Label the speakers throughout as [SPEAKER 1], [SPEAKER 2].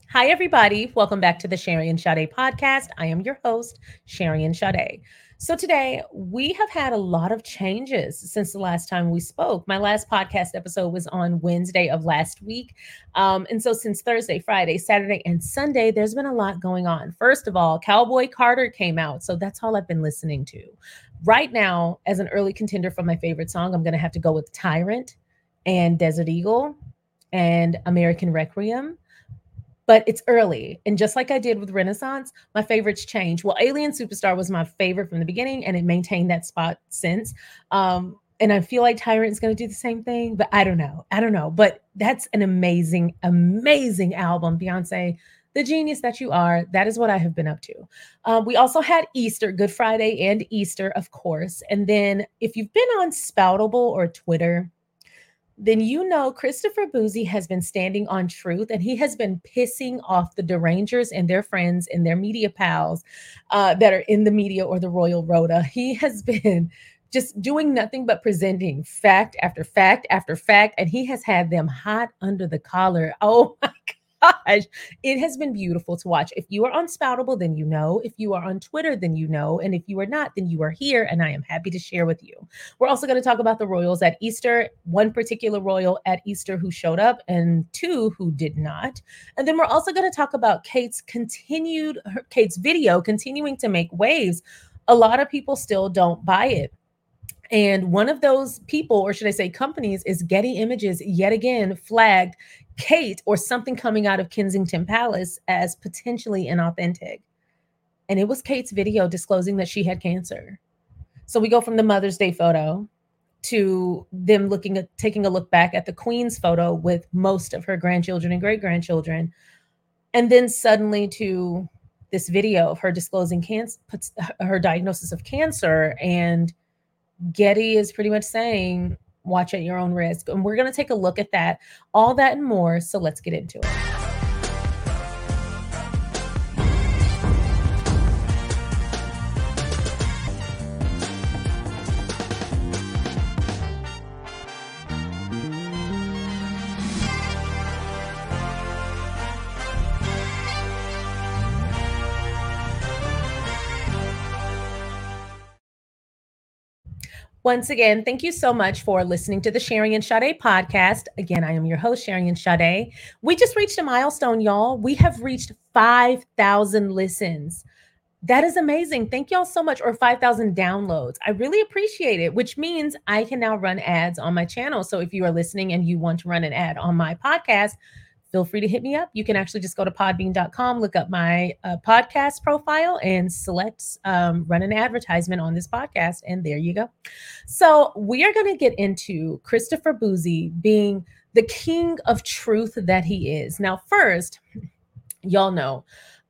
[SPEAKER 1] Hi, everybody. Welcome back to the Sherry and Sade podcast. I am your host, Sherry and Sade. So, today we have had a lot of changes since the last time we spoke. My last podcast episode was on Wednesday of last week. And so, since Thursday, Friday, Saturday, and Sunday, there's been a lot going on. First of all, Cowboy Carter came out. So, that's all I've been listening to. Right now, as an early contender for my favorite song, I'm going to have to go with Tyrant and Desert Eagle and American Requiem, but it's early. And just like I did with Renaissance, my favorites change. Well, Alien Superstar was my favorite from the beginning, and it maintained that spot since. And I feel like Tyrant's going to do the same thing, but I don't know. I don't know. But that's an amazing, amazing album, Beyonce. The genius that you are. That is what I have been up to. We also had Easter, Good Friday, and Easter, of course. And then if you've been on Spoutable or Twitter, then you know Christopher Boozy has been standing on truth, and he has been pissing off the Derangers and their friends and their media pals that are in the media or the Royal Rota. He has been just doing nothing but presenting fact after fact after fact, and he has had them hot under the collar. Oh my gosh, it has been beautiful to watch. If you are on Spoutable, then you know. If you are on Twitter, then you know. And if you are not, then you are here, and I am happy to share with you. We're also going to talk about the royals at Easter, one particular royal at Easter who showed up, and two who did not. And then we're also going to talk about Kate's video continuing to make waves. A lot of people still don't buy it. And one of those people, or should I say companies, is Getty Images yet again flagged Kate or something coming out of Kensington Palace as potentially inauthentic. And it was Kate's video disclosing that she had cancer. So we go from the Mother's Day photo to them taking a look back at the Queen's photo with most of her grandchildren and great grandchildren. And then suddenly to this video of her disclosing her diagnosis of cancer. And Getty is pretty much saying, watch at your own risk. And we're going to take a look at that, all that and more. So let's get into it. Once again, thank you so much for listening to the Sherry and Sade podcast. Again, I am your host, Sherry and Sade. We just reached a milestone, y'all. We have reached 5,000 listens. That is amazing. Thank y'all so much. Or 5,000 downloads. I really appreciate it, which means I can now run ads on my channel. So if you are listening and you want to run an ad on my podcast, feel free to hit me up. You can actually just go to podbean.com, look up my podcast profile and select run an advertisement on this podcast. And there you go. So we are going to get into Christopher Boozy being the king of truth that he is. Now, first, y'all know,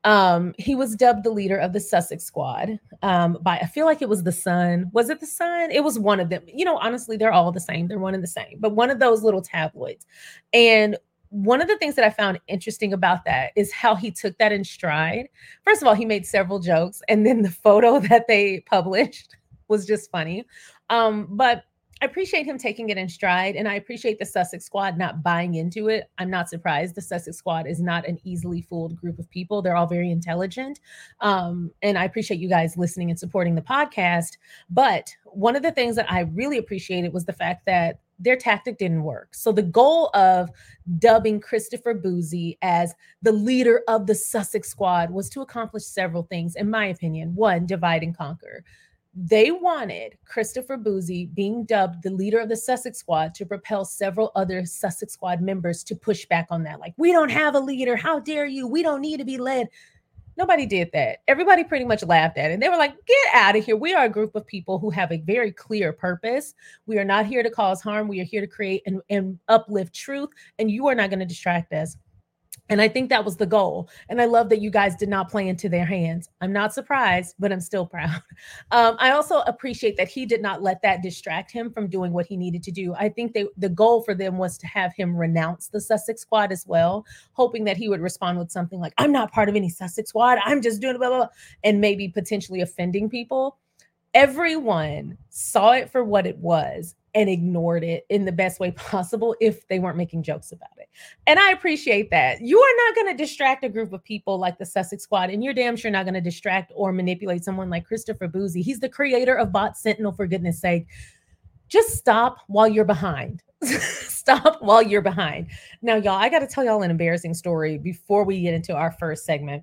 [SPEAKER 1] he was dubbed the leader of the Sussex Squad by, I feel like it was The Sun. Was it The Sun? It was one of them. You know, honestly, they're all the same. They're one and the same, but one of those little tabloids. And one of the things that I found interesting about that is how he took that in stride. First of all, he made several jokes, and then the photo that they published was just funny. But I appreciate him taking it in stride, and I appreciate the Sussex Squad not buying into it. I'm not surprised. The Sussex Squad is not an easily fooled group of people. They're all very intelligent. And I appreciate you guys listening and supporting the podcast. But one of the things that I really appreciated was the fact that their tactic didn't work. So the goal of dubbing Christopher Boozy as the leader of the Sussex Squad was to accomplish several things, in my opinion. One, divide and conquer. They wanted Christopher Boozy being dubbed the leader of the Sussex Squad to propel several other Sussex Squad members to push back on that. Like, we don't have a leader. How dare you? We don't need to be led. Nobody did that. Everybody pretty much laughed at it. And they were like, get out of here. We are a group of people who have a very clear purpose. We are not here to cause harm. We are here to create and uplift truth. And you are not going to distract us. And I think that was the goal. And I love that you guys did not play into their hands. I'm not surprised, but I'm still proud. I also appreciate that he did not let that distract him from doing what he needed to do. I think the goal for them was to have him renounce the Sussex Squad as well, hoping that he would respond with something like, I'm not part of any Sussex Squad. I'm just doing blah, blah, blah, and maybe potentially offending people. Everyone saw it for what it was. and ignored it in the best way possible if they weren't making jokes about it. And I appreciate that. You are not going to distract a group of people like the Sussex Squad, and you're damn sure not going to distract or manipulate someone like Christopher Boozy. He's the creator of Bot Sentinel, for goodness sake. Just stop while you're behind. Stop while you're behind. Now, y'all, I got to tell y'all an embarrassing story before we get into our first segment.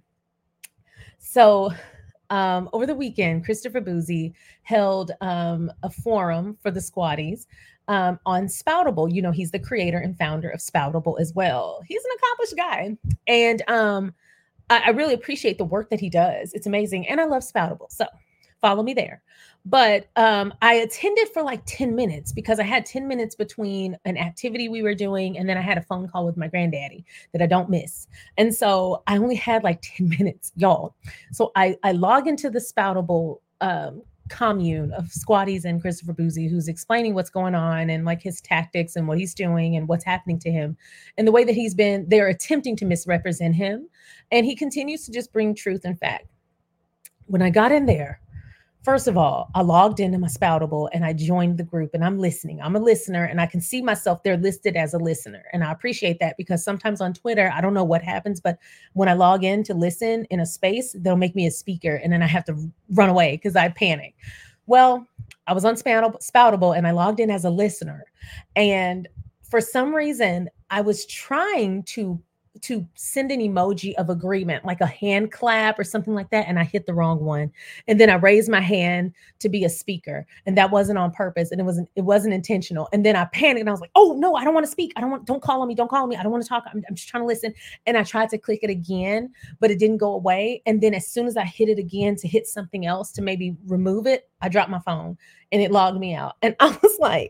[SPEAKER 1] So, over the weekend, Christopher Boozy held a forum for the Squatties on Spoutable. You know, he's the creator and founder of Spoutable as well. He's an accomplished guy. And I really appreciate the work that he does. It's amazing. And I love Spoutable. So follow me there. But I attended for like 10 minutes because I had 10 minutes between an activity we were doing and then I had a phone call with my granddaddy that I don't miss. And so I only had like 10 minutes, y'all. So I log into the Spoutable commune of Squatties and Christopher Boozy, who's explaining what's going on and like his tactics and what he's doing and what's happening to him and the way that they're attempting to misrepresent him. And he continues to just bring truth and fact. When I got in there, first of all, I logged into my Spoutable and I joined the group and I'm listening. I'm a listener and I can see myself there listed as a listener. And I appreciate that because sometimes on Twitter, I don't know what happens, but when I log in to listen in a space, they'll make me a speaker and then I have to run away because I panic. Well, I was on Spoutable and I logged in as a listener. And for some reason, I was trying to send an emoji of agreement, like a hand clap or something like that. And I hit the wrong one. And then I raised my hand to be a speaker. And that wasn't on purpose. And it wasn't intentional. And then I panicked and I was like, oh no, I don't want to speak. Don't call on me. Don't call on me. I don't want to talk. I'm just trying to listen. And I tried to click it again, but it didn't go away. And then as soon as I hit it again to hit something else to maybe remove it, I dropped my phone and it logged me out. And I was like,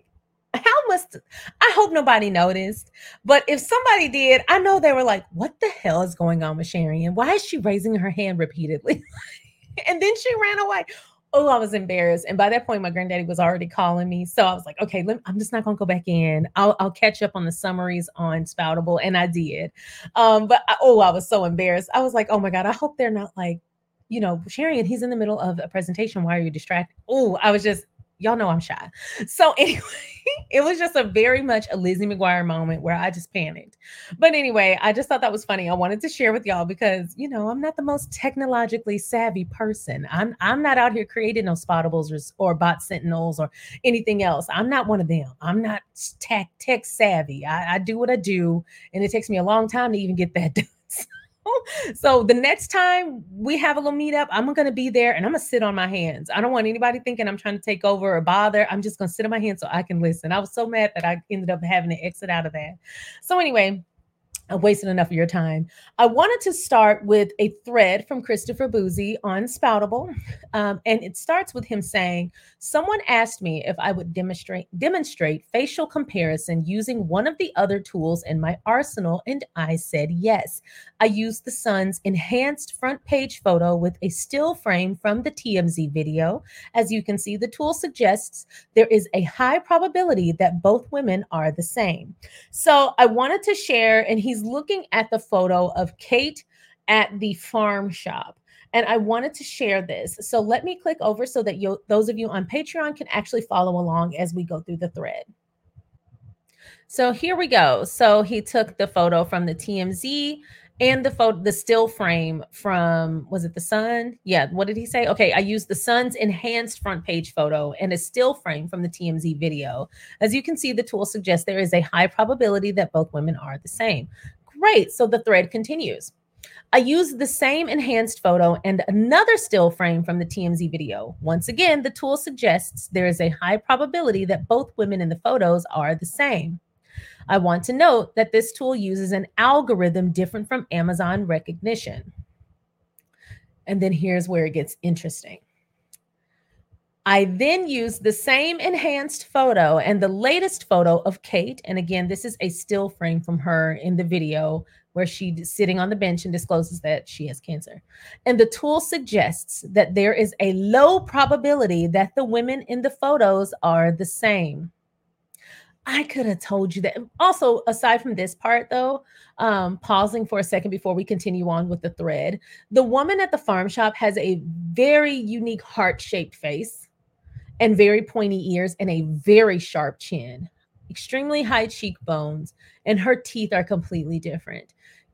[SPEAKER 1] I hope nobody noticed, but if somebody did, I know they were like, what the hell is going on with Sharian? Why is she raising her hand repeatedly? And then she ran away. Oh, I was embarrassed. And by that point, my granddaddy was already calling me. So I was like, okay, I'm just not going to go back in. I'll catch up on the summaries on Spoutable. And I did. I was so embarrassed. I was like, oh my God, I hope they're not like, Sharian, he's in the middle of a presentation. Why are you distracted? Oh, y'all know I'm shy. So anyway, it was just a very much a Lizzie McGuire moment where I just panicked. But anyway, I just thought that was funny. I wanted to share with y'all because, I'm not the most technologically savvy person. I'm not out here creating no Spoutables or Bot Sentinels or anything else. I'm not one of them. I'm not tech savvy. I do what I do, and it takes me a long time to even get that done. So the next time we have a little meetup, I'm going to be there and I'm going to sit on my hands. I don't want anybody thinking I'm trying to take over or bother. I'm just going to sit on my hands so I can listen. I was so mad that I ended up having to exit out of that. So anyway, I wasted enough of your time. I wanted to start with a thread from Christopher Boozy on Spoutable. And it starts with him saying, someone asked me if I would demonstrate facial comparison using one of the other tools in my arsenal. And I said, yes. I used the Sun's enhanced front page photo with a still frame from the TMZ video. As you can see, the tool suggests there is a high probability that both women are the same. So I wanted to share, and he's looking at the photo of Kate at the farm shop. And I wanted to share this. So let me click over so that those of you on Patreon can actually follow along as we go through the thread. So here we go. So he took the photo from the TMZ and the still frame from, was it the Sun? Yeah. What did he say? Okay. I used the Sun's enhanced front page photo and a still frame from the TMZ video. As you can see, the tool suggests there is a high probability that both women are the same. Great. So the thread continues. I used the same enhanced photo and another still frame from the TMZ video. Once again, the tool suggests there is a high probability that both women in the photos are the same. I want to note that this tool uses an algorithm different from Amazon Rekognition. And then here's where it gets interesting. I then used the same enhanced photo and the latest photo of Kate. And again, this is a still frame from her in the video where she's sitting on the bench and discloses that she has cancer. And the tool suggests that there is a low probability that the women in the photos are the same. I could have told you that. Also, aside from this part, though, pausing for a second before we continue on with the thread, the woman at the farm shop has a very unique heart-shaped face. and very pointy ears and a very sharp chin, extremely high cheekbones, and her teeth are completely different.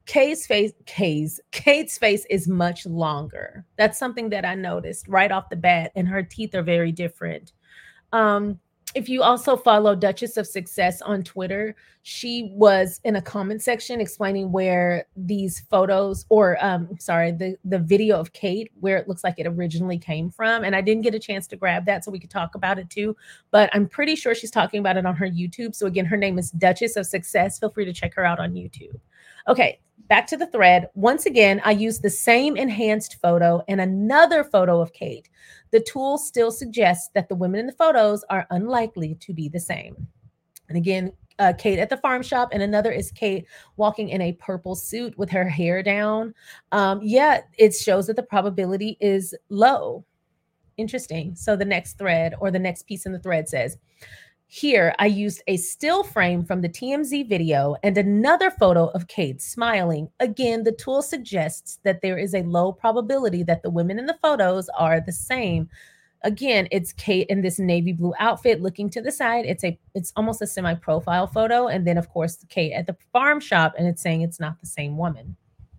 [SPEAKER 1] Kate's face is much longer. That's something that I noticed right off the bat, and her teeth are very different. Um, if you also follow Duchess of Success on Twitter, she was in a comment section explaining where these photos, or sorry, the video of Kate, where it looks like it originally came from. And I didn't get a chance to grab that so we could talk about it too. But I'm pretty sure she's talking about it on her YouTube. So again, her name is Duchess of Success. Feel free to check her out on YouTube. Okay, back to the thread. Once again, I used the same enhanced photo and another photo of Kate. The tool still suggests that the women in the photos are unlikely to be the same. And again, Kate at the farm shop, and another is Kate walking in a purple suit with her hair down. Yeah, it shows that the probability is low. Interesting. So the next thread, or the next piece in the thread, says, here, I used a still frame from the TMZ video and another photo of Kate smiling. Again, the tool suggests that there is a low probability that the women in the photos are the same. Again, it's Kate in this navy blue outfit looking to the side. It's almost a semi-profile photo. And then, of course, Kate at the farm shop, and it's saying it's not the same woman.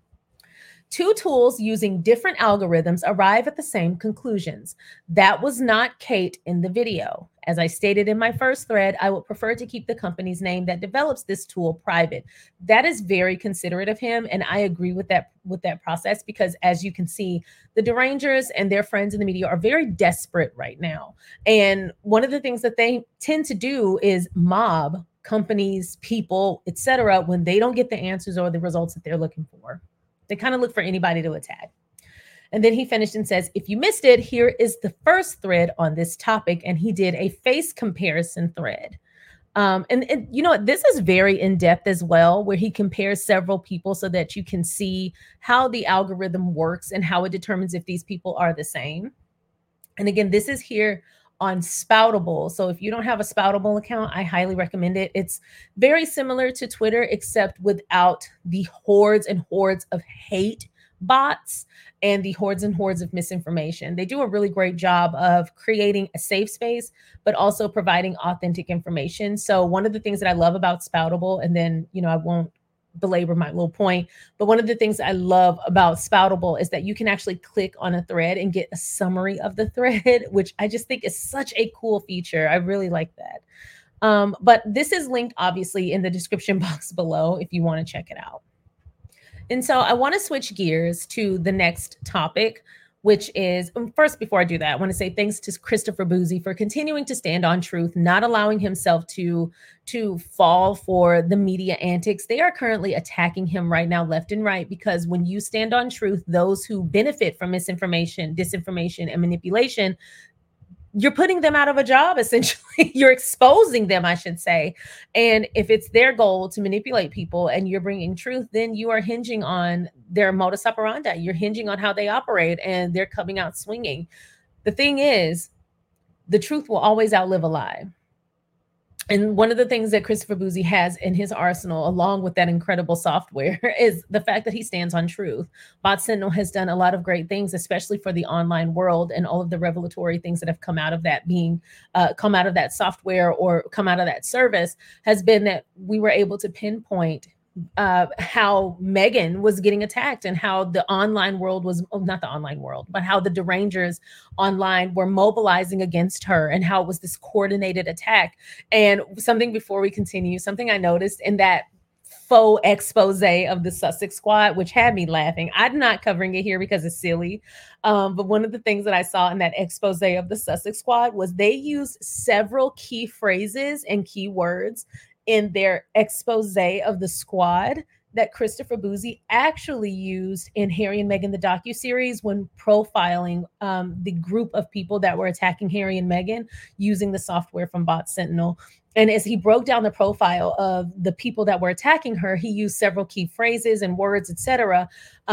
[SPEAKER 1] Two tools using different algorithms arrive at the same conclusions. That was not Kate in the video. As I stated in my first thread, I would prefer to keep the company's name that develops this tool private. That is very considerate of him, and I agree with that process, because as you can see, the Derangers and their friends in the media are very desperate right now. And one of the things that they tend to do is mob companies, people, etc., when they don't get the answers or the results that they're looking for. They kind of look for anybody to attack. And then he finished and says, if you missed it, here is the first thread on this topic. And he did a face comparison thread. And you know what? This is very in-depth as well, where he compares several people so that you can see how the algorithm works and how it determines if these people are the same. And again, this is here on Spoutable. So if you don't have a Spoutable account, I highly recommend it. It's very similar to Twitter, except without the hordes and hordes of hate bots and the hordes and hordes of misinformation. They do a really great job of creating a safe space, but also providing authentic information. So one of the things that I love about Spoutable, and then, you know, I won't belabor my little point, but one of the things I love about Spoutable is that you can actually click on a thread and get a summary of the thread, which I just think is such a cool feature. I really like that. But this is linked obviously in the description box below if you want to check it out. And so I want to switch gears to the next topic, which is, first, before I do that, I want to say thanks to Christopher Bouzy for continuing to stand on truth, not allowing himself to fall for the media antics. They are currently attacking him right now, left and right, because when you stand on truth, those who benefit from misinformation, disinformation, and manipulation, you're putting them out of a job, essentially. You're exposing them, I should say. And if it's their goal to manipulate people and you're bringing truth, then you are hinging on their modus operandi. You're hinging on how they operate, and they're coming out swinging. The thing is, the truth will always outlive a lie. And one of the things that Christopher Bouzy has in his arsenal, along with that incredible software, is the fact that he stands on truth. Bot Sentinel has done a lot of great things, especially for the online world, and all of the revelatory things that have come out of that come out of that software or come out of that service has been that we were able to pinpoint how Meghan was getting attacked, and how the online world was, not the online world, but how the Derangers online were mobilizing against her, and how it was this coordinated attack. And something, before we continue, something I noticed in that faux expose of the Sussex Squad, which had me laughing. I'm not covering it here because it's silly. But one of the things that I saw in that expose of the Sussex Squad was they used several key phrases and key words in their expose of the squad that Christopher Bouzy actually used in Harry and Meghan, the docuseries, when profiling the group of people that were attacking Harry and Meghan using the software from Bot Sentinel. And as he broke down the profile of the people that were attacking her, he used several key phrases and words, etc.,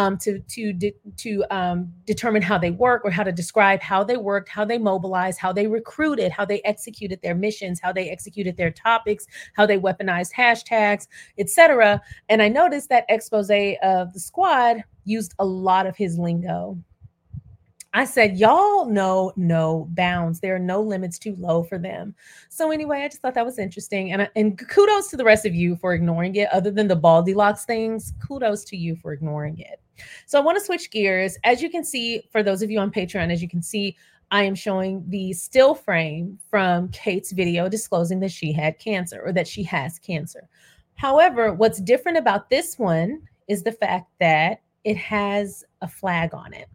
[SPEAKER 1] to determine how they work, or how to describe how they worked, how they mobilized, how they recruited, how they executed their missions, how they executed their topics, how they weaponized hashtags, etc. And I noticed that expose of the squad used a lot of his lingo. I said, y'all know no bounds. There are no limits too low for them. So anyway, I just thought that was interesting. And kudos to the rest of you for ignoring it. Other than the Baldilocks things, kudos to you for ignoring it. So I want to switch gears. As you can see, for those of you on Patreon, as you can see, I am showing the still frame from Kate's video disclosing that she had cancer or that she has cancer. However, what's different about this one is the fact that it has a flag on it.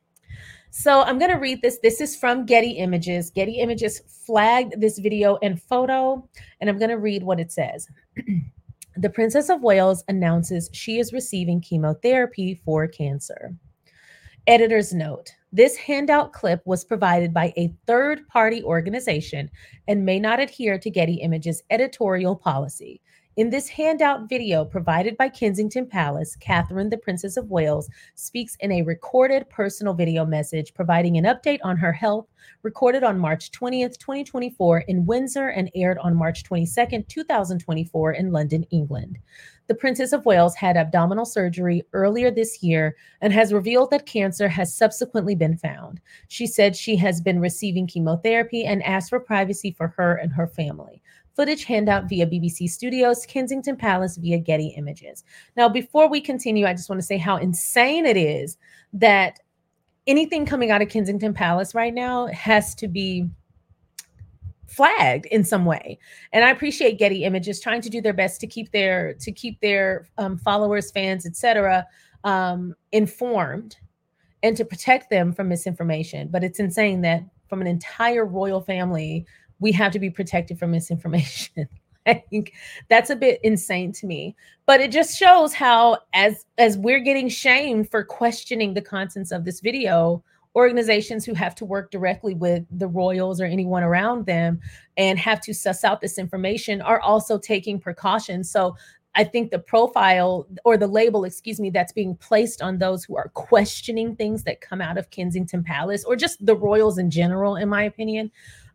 [SPEAKER 1] So I'm going to read this. This is from Getty Images. Getty Images flagged this video and photo, and I'm going to read what it says. The Princess of Wales announces she is receiving chemotherapy for cancer. Editor's note: this handout clip was provided by a third-party organization and may not adhere to Getty Images' editorial policy. In this handout video provided by Kensington Palace, Catherine, the Princess of Wales, speaks in a recorded personal video message providing an update on her health, recorded on March 20th, 2024 in Windsor and aired on March 22nd, 2024 in London, England. The Princess of Wales had abdominal surgery earlier this year and has revealed that cancer has subsequently been found. She said she has been receiving chemotherapy and asked for privacy for her and her family. Footage handout via BBC Studios, Kensington Palace via Getty Images. Now, before we continue, I just want to say how insane it is that anything coming out of Kensington Palace right now has to be flagged in some way. And I appreciate Getty Images trying to do their best to keep their followers, fans, etc., informed and to protect them from misinformation. But it's insane that from an entire royal family, we have to be protected from misinformation. I think that's a bit insane to me. But it just shows how, as we're getting shamed for questioning the contents of this video, organizations who have to work directly with the royals or anyone around them and have to suss out this information are also taking precautions. So I think the profile or the label, that's being placed on those who are questioning things that come out of Kensington Palace or just the royals in general, in my opinion,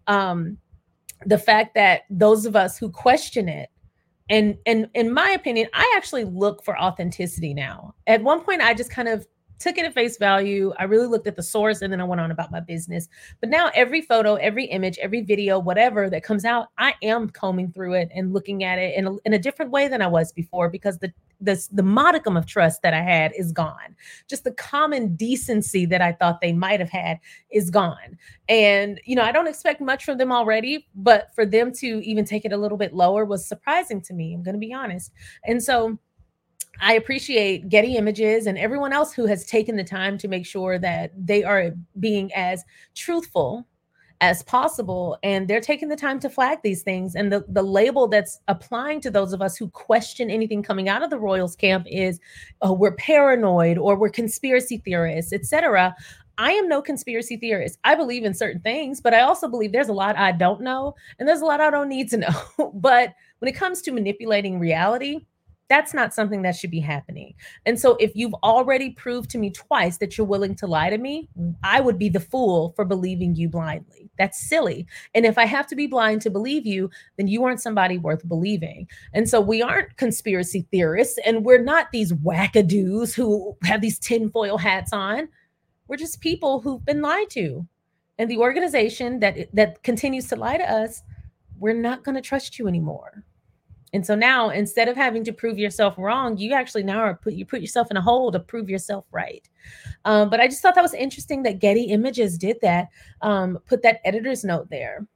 [SPEAKER 1] the fact that those of us who question it, and in my opinion, I actually look for authenticity now. At one point, I just kind of took it at face value. I really looked at the source and then I went on about my business. But now every photo, every image, every video, whatever that comes out, I am combing through it and looking at it in a different way than I was before, because the modicum of trust that I had is gone. Just the common decency that I thought they might have had is gone. And, I don't expect much from them already, but for them to even take it a little bit lower was surprising to me. I'm going to be honest. And so I appreciate Getty Images and everyone else who has taken the time to make sure that they are being as truthful as possible. And they're taking the time to flag these things. And the label that's applying to those of us who question anything coming out of the Royals camp is, oh, we're paranoid or we're conspiracy theorists, etc. I am no conspiracy theorist. I believe in certain things, but I also believe there's a lot I don't know and there's a lot I don't need to know. But when it comes to manipulating reality, that's not something that should be happening. And so if you've already proved to me twice that you're willing to lie to me, I would be the fool for believing you blindly. That's silly. And if I have to be blind to believe you, then you aren't somebody worth believing. And so we aren't conspiracy theorists and we're not these wackadoos who have these tinfoil hats on. We're just people who've been lied to. And the organization that continues to lie to us, we're not going to trust you anymore. And so now, instead of having to prove yourself wrong, you actually now put yourself in a hole to prove yourself right. But I just thought that was interesting that Getty Images did that, put that editor's note there.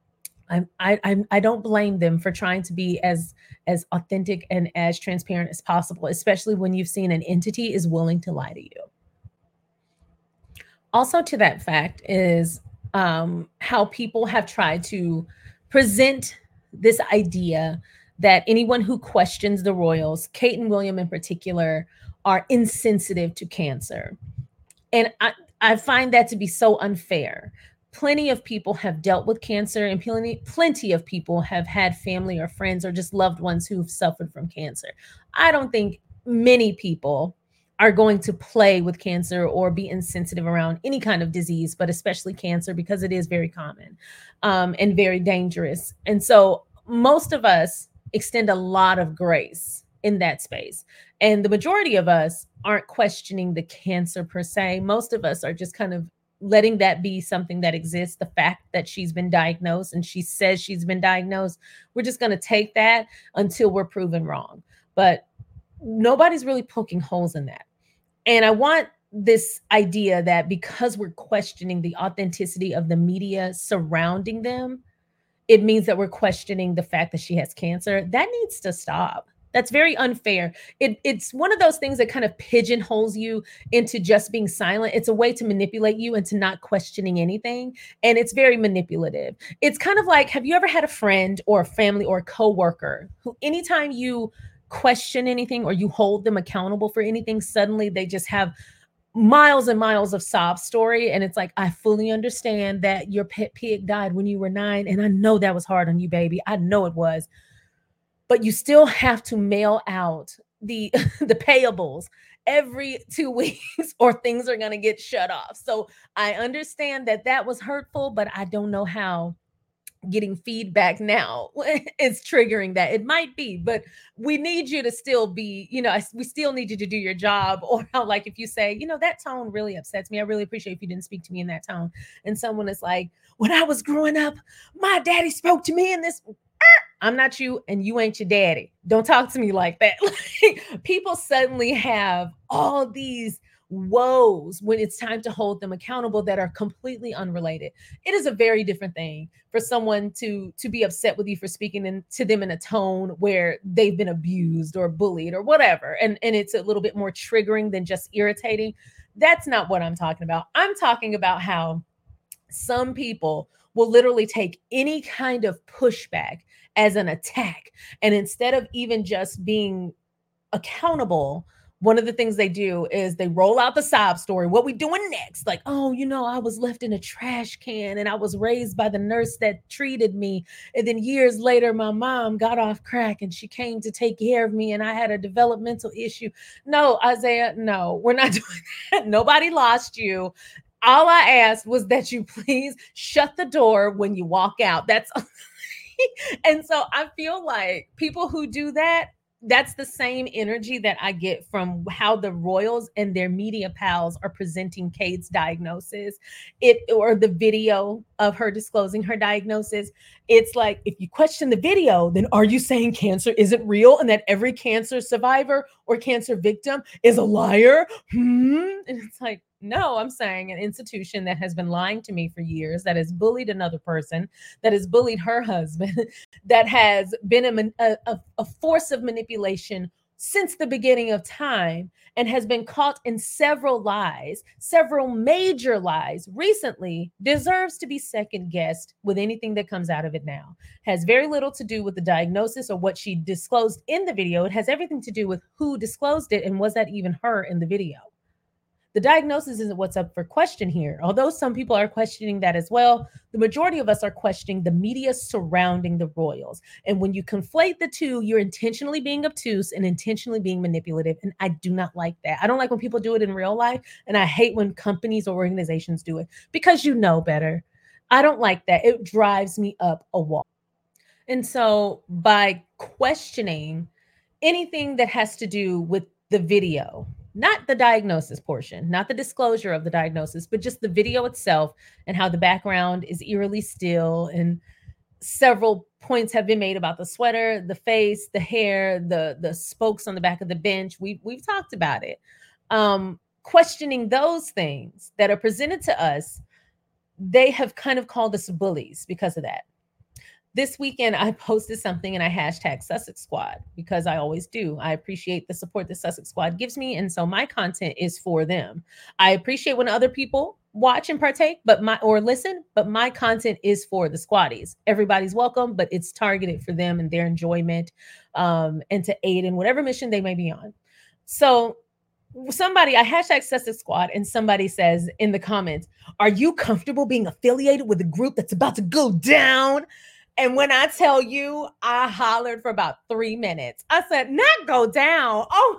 [SPEAKER 1] I don't blame them for trying to be as authentic and as transparent as possible, especially when you've seen an entity is willing to lie to you. Also, to that fact is how people have tried to present this idea that anyone who questions the royals, Kate and William in particular, are insensitive to cancer. And I find that to be so unfair. Plenty of people have dealt with cancer and plenty of people have had family or friends or just loved ones who've suffered from cancer. I don't think many people are going to play with cancer or be insensitive around any kind of disease, but especially cancer, because it is very common and very dangerous. And so most of us extend a lot of grace in that space. And the majority of us aren't questioning the cancer per se. Most of us are just kind of letting that be something that exists, the fact that she's been diagnosed and she says she's been diagnosed, we're just going to take that until we're proven wrong. But nobody's really poking holes in that. And I want this idea that because we're questioning the authenticity of the media surrounding them, it means that we're questioning the fact that she has cancer. That needs to stop. That's very unfair. It's one of those things that kind of pigeonholes you into just being silent. It's a way to manipulate you into not questioning anything. And it's very manipulative. It's kind of like, have you ever had a friend or a family or a coworker who anytime you question anything or you hold them accountable for anything, suddenly they just have miles and miles of sob story. And it's like, I fully understand that your pet pig died when you were 9. And I know that was hard on you, baby. I know it was. But you still have to mail out the the payables every 2 weeks or things are going to get shut off. So I understand that that was hurtful, but I don't know how getting feedback now is triggering that. It might be, but we need you to still be, we still need you to do your job. Or how, like, if you say, that tone really upsets me, I really appreciate if you didn't speak to me in that tone. And someone is like, when I was growing up, my daddy spoke to me in this. I'm not you and you ain't your daddy. Don't talk to me like that. People suddenly have all these woes when it's time to hold them accountable that are completely unrelated. It is a very different thing for someone to be upset with you for speaking to them in a tone where they've been abused or bullied or whatever. And it's a little bit more triggering than just irritating. That's not what I'm talking about. I'm talking about how some people will literally take any kind of pushback as an attack. And instead of even just being accountable, one of the things they do is they roll out the sob story. What we doing next? Like, oh, I was left in a trash can and I was raised by the nurse that treated me. And then years later, my mom got off crack and she came to take care of me and I had a developmental issue. No, Isaiah, no, we're not doing that. Nobody lost you. All I asked was that you please shut the door when you walk out. That's and so I feel like people who do that, that's the same energy that I get from how the royals and their media pals are presenting Kate's diagnosis, or the video of her disclosing her diagnosis. It's like, if you question the video, then are you saying cancer isn't real and that every cancer survivor or cancer victim is a liar? And it's like, no, I'm saying an institution that has been lying to me for years, that has bullied another person, that has bullied her husband, that has been a force of manipulation since the beginning of time, and has been caught in several lies, several major lies recently, deserves to be second guessed with anything that comes out of it now. Has very little to do with the diagnosis or what she disclosed in the video. It has everything to do with who disclosed it and was that even her in the video. The diagnosis isn't what's up for question here. Although some people are questioning that as well, the majority of us are questioning the media surrounding the royals. And when you conflate the two, you're intentionally being obtuse and intentionally being manipulative. And I do not like that. I don't like when people do it in real life. And I hate when companies or organizations do it because you know better. I don't like that. It drives me up a wall. And so by questioning anything that has to do with the video, not the diagnosis portion, not the disclosure of the diagnosis, but just the video itself and how the background is eerily still. And several points have been made about the sweater, the face, the hair, the spokes on the back of the bench. We've talked about it. Questioning those things that are presented to us, they have kind of called us bullies because of that. This weekend, I posted something and I hashtag Sussex Squad because I always do. I appreciate the support that Sussex Squad gives me. And so my content is for them. I appreciate when other people watch and partake, or listen, but my content is for the squaddies. Everybody's welcome, but it's targeted for them and their enjoyment, and to aid in whatever mission they may be on. So I hashtag Sussex Squad, and somebody says in the comments, are you comfortable being affiliated with a group that's about to go down? And when I tell you, I hollered for about 3 minutes. I said, not go down. Oh,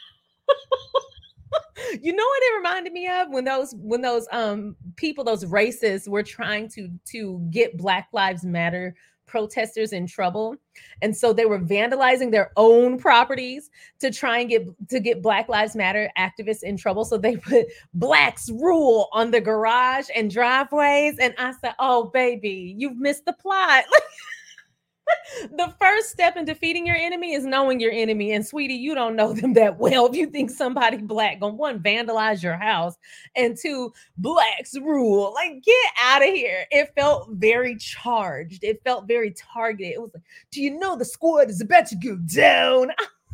[SPEAKER 1] you know what it reminded me of? When those people, those racists were trying to get Black Lives Matter protesters in trouble. And so they were vandalizing their own properties to try and get Black Lives Matter activists in trouble. So they put blacks rule on the garage and driveways. And I said, oh, baby, you've missed the plot. The first step in defeating your enemy is knowing your enemy. And sweetie, you don't know them that well. If you think somebody black gonna, one, vandalize your house, and two, blacks rule. Like, get out of here. It felt very charged. It felt very targeted. It was like, do you know the squad is about to go down?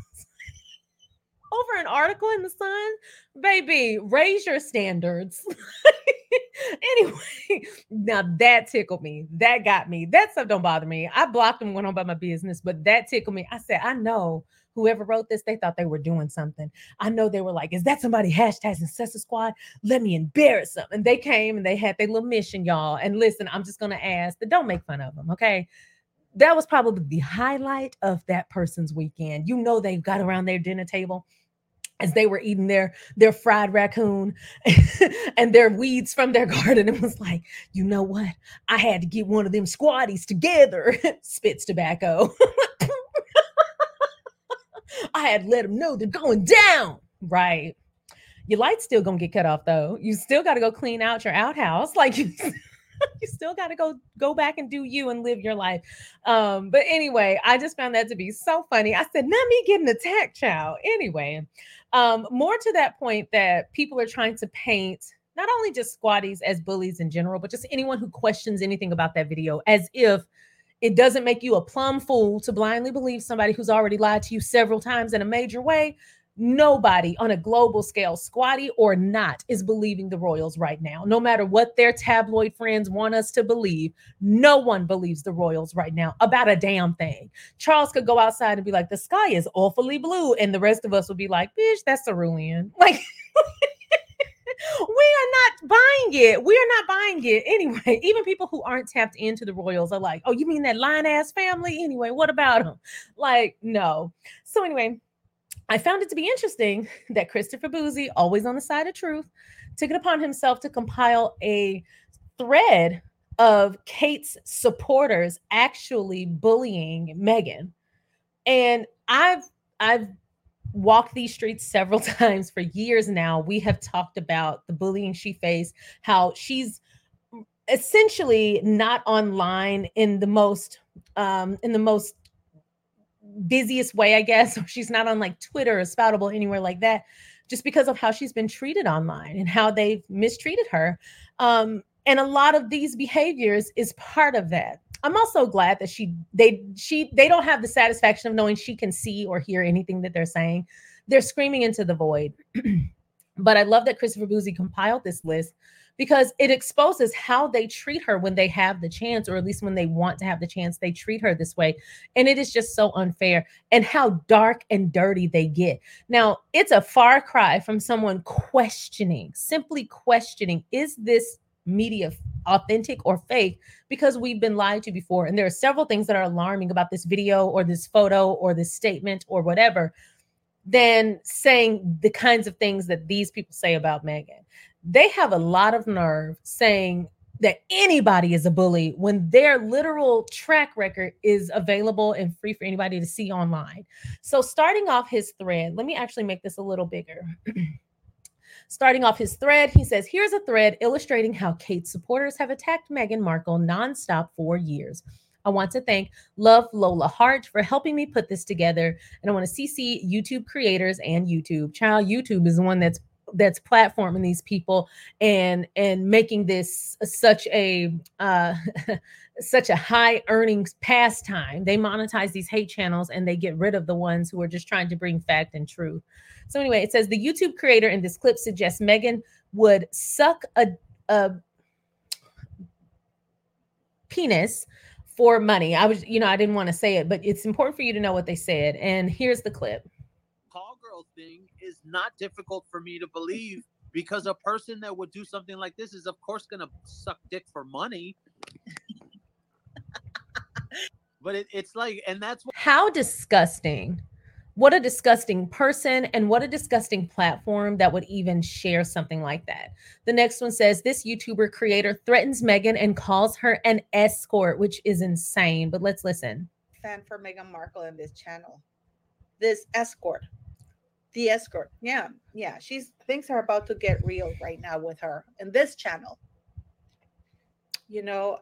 [SPEAKER 1] Over an article in the Sun, baby, raise your standards. Anyway, now that tickled me. That got me. That stuff don't bother me. I blocked them, went on about my business, but that tickled me. I said, I know whoever wrote this, they thought they were doing something. I know they were like, is that somebody hashtags Incesta Squad? Let me embarrass them. And they came and they had their little mission, y'all. And listen, I'm just going to ask that don't make fun of them, okay? That was probably the highlight of that person's weekend. You know, they got around their dinner table as they were eating their fried raccoon and their weeds from their garden. It was like, you know what? I had to get one of them squatties together. Spits tobacco. I had to let them know they're going down. Right. Your light's still going to get cut off, though. You still got to go clean out your outhouse. Like, you still got to go back and do you and live your life. But anyway, I just found that to be so funny. I said, not me getting attacked, child. Anyway, more to that point that people are trying to paint not only just squatties as bullies in general, but just anyone who questions anything about that video as if it doesn't make you a plumb fool to blindly believe somebody who's already lied to you several times in a major way. Nobody on a global scale, squatty or not, is believing the royals right now. No matter what their tabloid friends want us to believe, no one believes the royals right now about a damn thing. Charles could go outside and be like, the sky is awfully blue. And the rest of us will be like, bitch, that's cerulean. Like, we are not buying it. We are not buying it. Anyway, even people who aren't tapped into the royals are like, oh, you mean that lying ass family? Anyway, what about them? Like, no. So anyway, I found it to be interesting that Christopher Bouzy, always on the side of truth, took it upon himself to compile a thread of Kate's supporters actually bullying Meghan. And I've walked these streets several times for years now. We have talked about the bullying she faced, how she's essentially not online in the most busiest way, I guess, or she's not on like Twitter or Spoutable, anywhere like that, just because of how she's been treated online and how they've mistreated her. And a lot of these behaviors is part of that. I'm also glad that they don't have the satisfaction of knowing she can see or hear anything that they're saying. They're screaming into the void. But I love that Christopher Bouzy compiled this list because it exposes how they treat her when they have the chance, or at least when they want to have the chance, they treat her this way. And it is just so unfair, and how dark and dirty they get. Now, it's a far cry from someone simply questioning, is this media authentic or fake? Because we've been lied to before. And there are several things that are alarming about this video or this photo or this statement or whatever, than saying the kinds of things that these people say about Meghan. They have a lot of nerve saying that anybody is a bully when their literal track record is available and free for anybody to see online. So starting off his thread, let me actually make this a little bigger. Starting off his thread, he says, here's a thread illustrating how Kate's supporters have attacked Meghan Markle nonstop for years. I want to thank Love Lola Hart for helping me put this together. And I want to CC YouTube creators and YouTube. Child, YouTube is the one that's platforming these people and making this such a such a high earnings pastime. They monetize these hate channels and they get rid of the ones who are just trying to bring fact and truth. So anyway, it says the YouTube creator in this clip suggests Meghan would suck a penis for money. I didn't want to say it, but it's important for you to know what they said. And here's the clip.
[SPEAKER 2] Call girl thing is not difficult for me to believe, because a person that would do something like this is of course going to suck dick for money. But it's like, and that's
[SPEAKER 1] how disgusting What a disgusting person and what a disgusting platform that would even share something like that. The next one says this YouTuber creator threatens Meghan and calls her an escort, which is insane. But let's listen.
[SPEAKER 3] Fan for Meghan Markle in this channel. This escort. The escort. Yeah. Yeah. Things are about to get real right now with her in this channel. You know,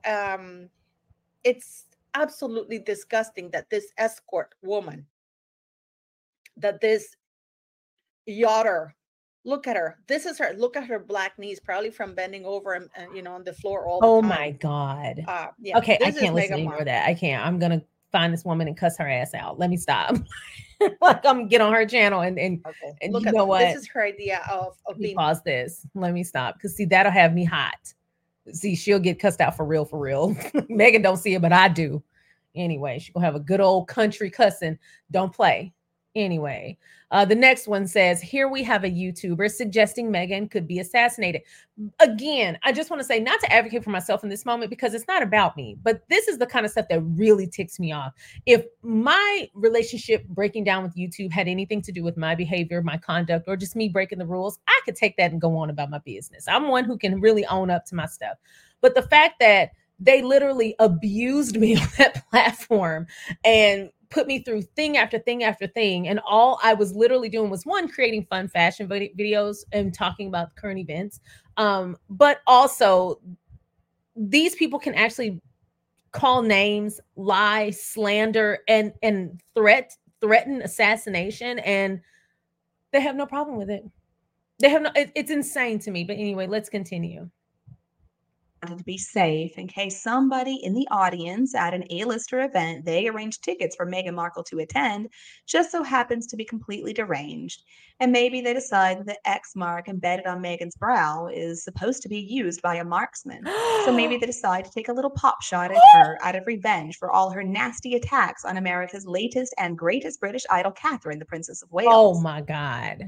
[SPEAKER 3] it's absolutely disgusting that this escort woman, that this yachter, look at her. This is her. Look at her black knees, probably from bending over and on the floor all the
[SPEAKER 1] Oh
[SPEAKER 3] time.
[SPEAKER 1] my God.
[SPEAKER 3] Yeah.
[SPEAKER 1] Okay, I
[SPEAKER 3] this
[SPEAKER 1] can't
[SPEAKER 3] is
[SPEAKER 1] listen
[SPEAKER 3] Meghan
[SPEAKER 1] anymore
[SPEAKER 3] Markle.
[SPEAKER 1] of that. I can't. I'm gonna find this woman and cuss her ass out. Let me stop. Like I'm gonna get on her channel and
[SPEAKER 3] Okay.
[SPEAKER 1] and
[SPEAKER 3] Look
[SPEAKER 1] you
[SPEAKER 3] at
[SPEAKER 1] know
[SPEAKER 3] that.
[SPEAKER 1] what?
[SPEAKER 3] This is her idea of
[SPEAKER 1] Let me
[SPEAKER 3] being.
[SPEAKER 1] pause this. Let me stop. Because see, that'll have me hot. See, she'll get cussed out for real, for real. Meghan don't see it, but I do. Anyway, she's gonna have a good old country cussing. Don't play. Anyway, the next one says, here we have a YouTuber suggesting Meghan could be assassinated. Again, I just want to say, not to advocate for myself in this moment because it's not about me, but this is the kind of stuff that really ticks me off. If my relationship breaking down with YouTube had anything to do with my behavior, my conduct, or just me breaking the rules, I could take that and go on about my business. I'm one who can really own up to my stuff. But the fact that they literally abused me on that platform and put me through thing after thing after thing. And all I was literally doing was one, creating fun fashion videos and talking about current events. But also these people can actually call names, lie, slander, and threaten assassination. And they have no problem with it. They have no, it's insane to me. But anyway, let's continue.
[SPEAKER 4] To be safe in case somebody in the audience at an A-lister event they arranged tickets for Meghan Markle to attend just so happens to be completely deranged. And maybe they decide that the X mark embedded on Meghan's brow is supposed to be used by a marksman. So maybe they decide to take a little pop shot at her out of revenge for all her nasty attacks on America's latest and greatest British idol, Catherine, the Princess of Wales.
[SPEAKER 1] Oh my God.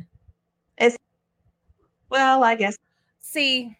[SPEAKER 4] Well, I guess.
[SPEAKER 1] See,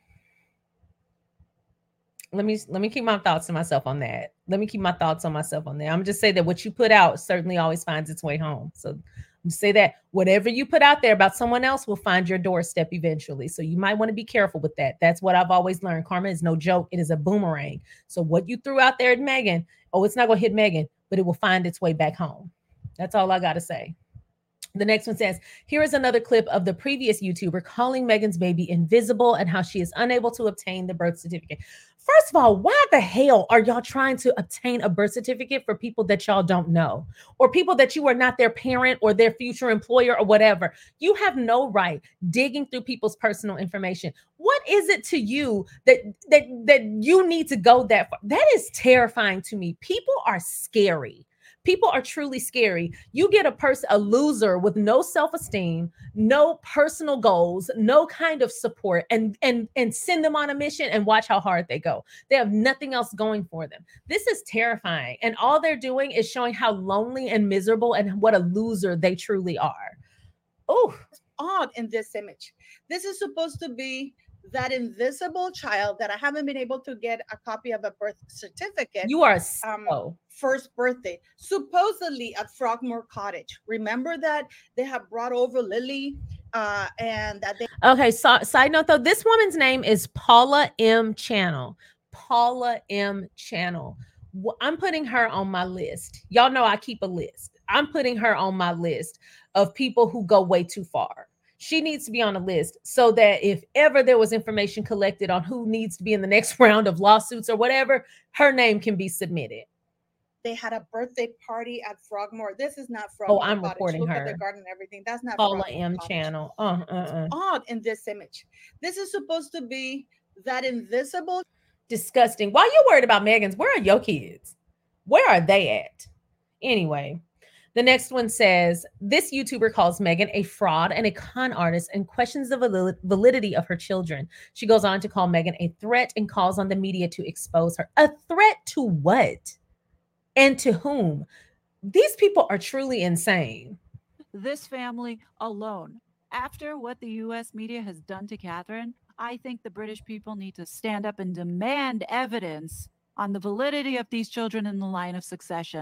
[SPEAKER 1] let me keep my thoughts to myself on that. Let me keep my thoughts on myself on that. I'm just say that what you put out certainly always finds its way home. So say that whatever you put out there about someone else will find your doorstep eventually. So you might want to be careful with that. That's what I've always learned. Karma is no joke. It is a boomerang. So what you threw out there at Meghan, it's not going to hit Meghan, but it will find its way back home. That's all I got to say. The next one says, here is another clip of the previous YouTuber calling Meghan's baby invisible and how she is unable to obtain the birth certificate. First of all, why the hell are y'all trying to obtain a birth certificate for people that y'all don't know or people that you are not their parent or their future employer or whatever? You have no right digging through people's personal information. What is it to you that you need to go that far? That is terrifying to me. People are scary. People are truly scary. You get a loser with no self-esteem, no personal goals, no kind of support, and send them on a mission and watch how hard they go. They have nothing else going for them. This is terrifying. And all they're doing is showing how lonely and miserable and what a loser they truly are. Oh,
[SPEAKER 3] odd in this image. This is supposed to be that invisible child that I haven't been able to get a copy of a birth certificate.
[SPEAKER 1] You are so
[SPEAKER 3] first birthday, supposedly at Frogmore Cottage. Remember that they have brought over Lily and that they.
[SPEAKER 1] Okay, so side note though, this woman's name is Paula M. Channel. Paula M. Channel. I'm putting her on my list. Y'all know I keep a list. I'm putting her on my list of people who go way too far. She needs to be on a list so that if ever there was information collected on who needs to be in the next round of lawsuits or whatever, her name can be submitted.
[SPEAKER 3] They had a birthday party at Frogmore. This is not Frogmore.
[SPEAKER 1] I'm
[SPEAKER 3] Cottage.
[SPEAKER 1] reporting
[SPEAKER 3] Look
[SPEAKER 1] her.
[SPEAKER 3] at the garden and everything. That's not
[SPEAKER 1] Paula
[SPEAKER 3] Frogmore
[SPEAKER 1] M.
[SPEAKER 3] Cottage.
[SPEAKER 1] Channel.
[SPEAKER 3] Odd in this image. This is supposed to be that invisible.
[SPEAKER 1] Disgusting. Why are you worried about Meghan's? Where are your kids? Where are they at? Anyway. The next one says, this YouTuber calls Meghan a fraud and a con artist and questions the validity of her children. She goes on to call Meghan a threat and calls on the media to expose her. A threat to what? And to whom? These people are truly insane.
[SPEAKER 5] This family alone, after what the U.S. media has done to Catherine, I think the British people need to stand up and demand evidence on the validity of these children in the line of succession.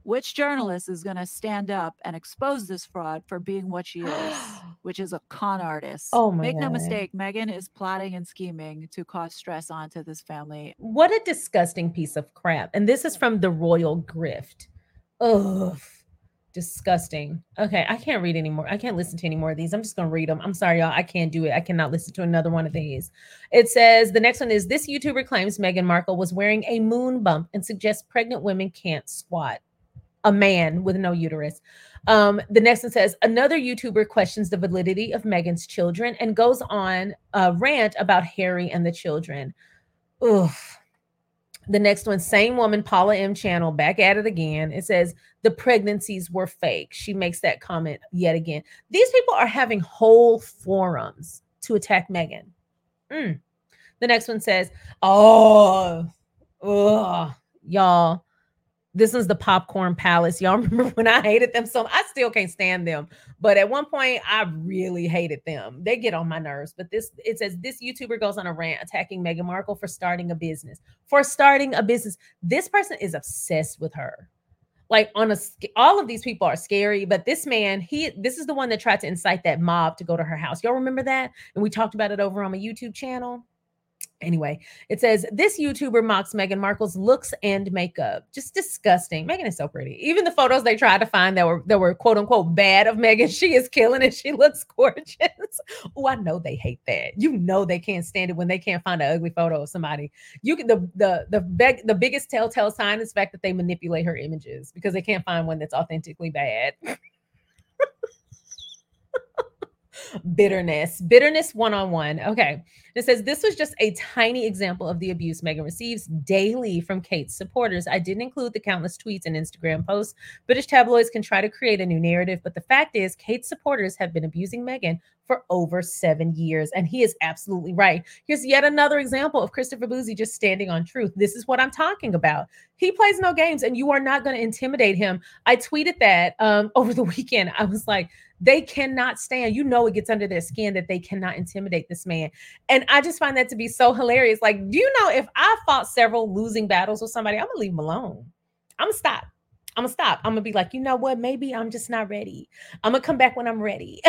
[SPEAKER 5] which journalist is going to stand up and expose this fraud for being what she is, which is a con artist?
[SPEAKER 1] Oh my
[SPEAKER 5] Make no
[SPEAKER 1] God.
[SPEAKER 5] mistake, Meghan is plotting and scheming to cause stress onto this family.
[SPEAKER 1] What a disgusting piece of crap. And this is from the Royal Grift. Ugh. Disgusting. Okay, I can't read anymore. I can't listen to any more of these. I'm just going to read them. I'm sorry, y'all. I can't do it. I cannot listen to another one of these. It says, the next one is, this YouTuber claims Meghan Markle was wearing a moon bump and suggests pregnant women can't squat. A man with no uterus. The next one says, another YouTuber questions the validity of Meghan's children and goes on a rant about Harry and the children. Ugh. The next one, same woman, Paula M. Channel, back at it again. It says, the pregnancies were fake. She makes that comment yet again. These people are having whole forums to attack Meghan. The next one says, y'all, this is the Popcorn Palace. Y'all remember when I hated them? So I still can't stand them. But at one point, I really hated them. They get on my nerves. But it says, this YouTuber goes on a rant attacking Meghan Markle for starting a business. This person is obsessed with her. Like all of these people are scary, but this man, this is the one that tried to incite that mob to go to her house. Y'all remember that? And we talked about it over on my YouTube channel. Anyway, it says, this YouTuber mocks Meghan Markle's looks and makeup. Just disgusting. Meghan is so pretty. Even the photos they tried to find that were quote unquote bad of Meghan, she is killing it. She looks gorgeous. Oh, I know they hate that. You know they can't stand it when they can't find an ugly photo of somebody. You can the biggest telltale sign is the fact that they manipulate her images because they can't find one that's authentically bad. Bitterness 101. Okay. It says, this was just a tiny example of the abuse Meghan receives daily from Kate's supporters. I didn't include the countless tweets and Instagram posts. British tabloids can try to create a new narrative, but the fact is Kate's supporters have been abusing Meghan for over 7 years. And he is absolutely right. Here's yet another example of Christopher Bouzy just standing on truth. This is what I'm talking about. He plays no games and you are not going to intimidate him. I tweeted that over the weekend. I was like, they cannot stand, it gets under their skin that they cannot intimidate this man. And I just find that to be so hilarious. Like, do you know, if I fought several losing battles with somebody, I'm going to leave them alone. I'm going to stop. I'm going to be like, you know what? Maybe I'm just not ready. I'm going to come back when I'm ready.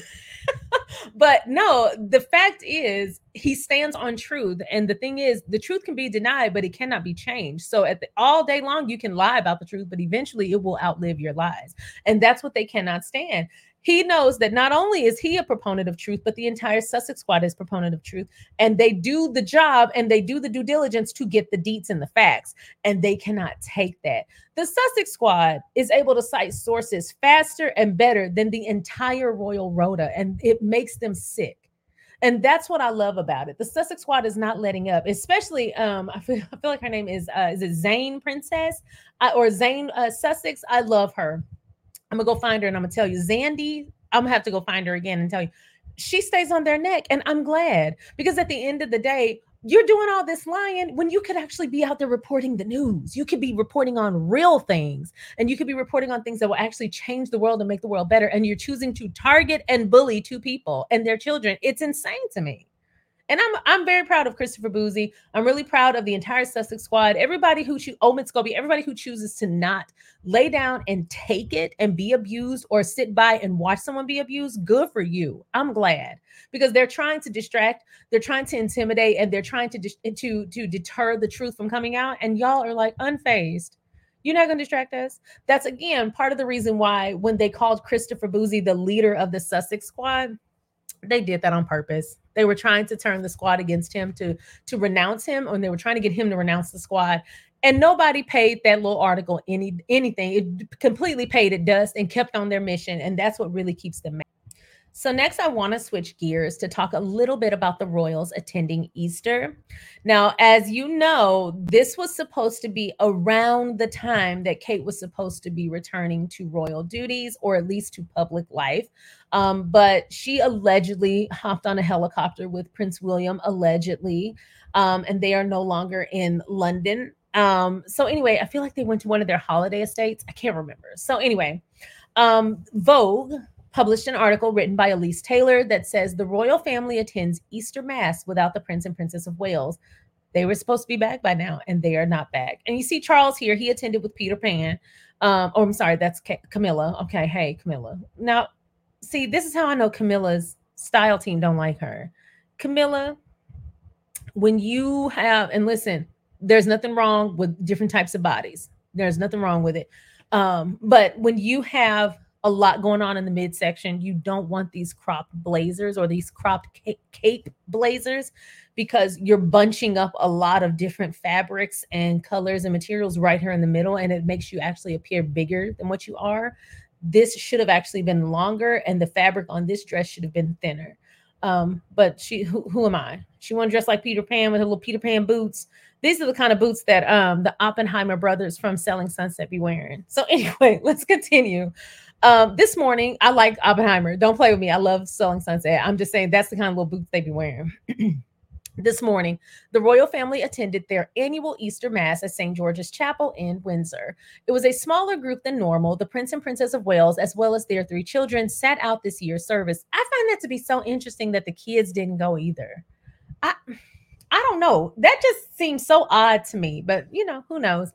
[SPEAKER 1] But no, the fact is he stands on truth. And the thing is, the truth can be denied, but it cannot be changed. So all day long, you can lie about the truth, but eventually it will outlive your lies. And that's what they cannot stand. He knows that not only is he a proponent of truth, but the entire Sussex squad is proponent of truth. And they do the job and they do the due diligence to get the deets and the facts. And they cannot take that. The Sussex squad is able to cite sources faster and better than the entire Royal Rota. And it makes them sick. And that's what I love about it. The Sussex squad is not letting up, especially I feel like her name is it Zane Princess or Zane Sussex? I love her. I'm going to go find her and I'm going to tell you, Zandy, I'm going to have to go find her again and tell you, she stays on their neck. And I'm glad, because at the end of the day, you're doing all this lying when you could actually be out there reporting the news. You could be reporting on real things and you could be reporting on things that will actually change the world and make the world better. And you're choosing to target and bully two people and their children. It's insane to me. And I'm very proud of Christopher Bouzy. I'm really proud of the entire Sussex squad. Everybody Omid Scobie, everybody who chooses to not lay down and take it and be abused or sit by and watch someone be abused. Good for you. I'm glad, because they're trying to distract, they're trying to intimidate, and they're trying to deter the truth from coming out. And y'all are like unfazed. You're not going to distract us. That's again part of the reason why when they called Christopher Bouzy the leader of the Sussex squad, they did that on purpose. They were trying to turn the squad against him to renounce him, and they were trying to get him to renounce the squad. And nobody paid that little article anything. It completely paid it dust and kept on their mission. And that's what really keeps them mad. So next, I want to switch gears to talk a little bit about the royals attending Easter. Now, as you know, this was supposed to be around the time that Kate was supposed to be returning to royal duties, or at least to public life. But she allegedly hopped on a helicopter with Prince William, allegedly, and they are no longer in London. So anyway, I feel like they went to one of their holiday estates. I can't remember. So anyway, Vogue published an article written by Elise Taylor that says the royal family attends Easter Mass without the Prince and Princess of Wales. They were supposed to be back by now, and they are not back. And you see Charles here. He attended with Peter Pan. Oh, I'm sorry, that's Camilla. Okay, hey, Camilla. Now, see, this is how I know Camilla's style team don't like her. Camilla, when you have, and listen, there's nothing wrong with different types of bodies. There's nothing wrong with it. But when you have a lot going on in the midsection, you don't want these cropped blazers or these cropped cape blazers, because you're bunching up a lot of different fabrics and colors and materials right here in the middle, and it makes you actually appear bigger than what you are. This should have actually been longer, and the fabric on this dress should have been thinner. But who am I? She want to dress like Peter Pan with her little Peter Pan boots. These are the kind of boots that the Oppenheimer brothers from Selling Sunset be wearing. So anyway, let's continue. This morning, I like Oppenheimer. Don't play with me. I love Selling Sunset. I'm just saying that's the kind of little boots they be wearing. This morning, the royal family attended their annual Easter Mass at St. George's Chapel in Windsor. It was a smaller group than normal. The Prince and Princess of Wales, as well as their 3 children, sat out this year's service. I find that to be so interesting that the kids didn't go either. I don't know. That just seems so odd to me, but who knows?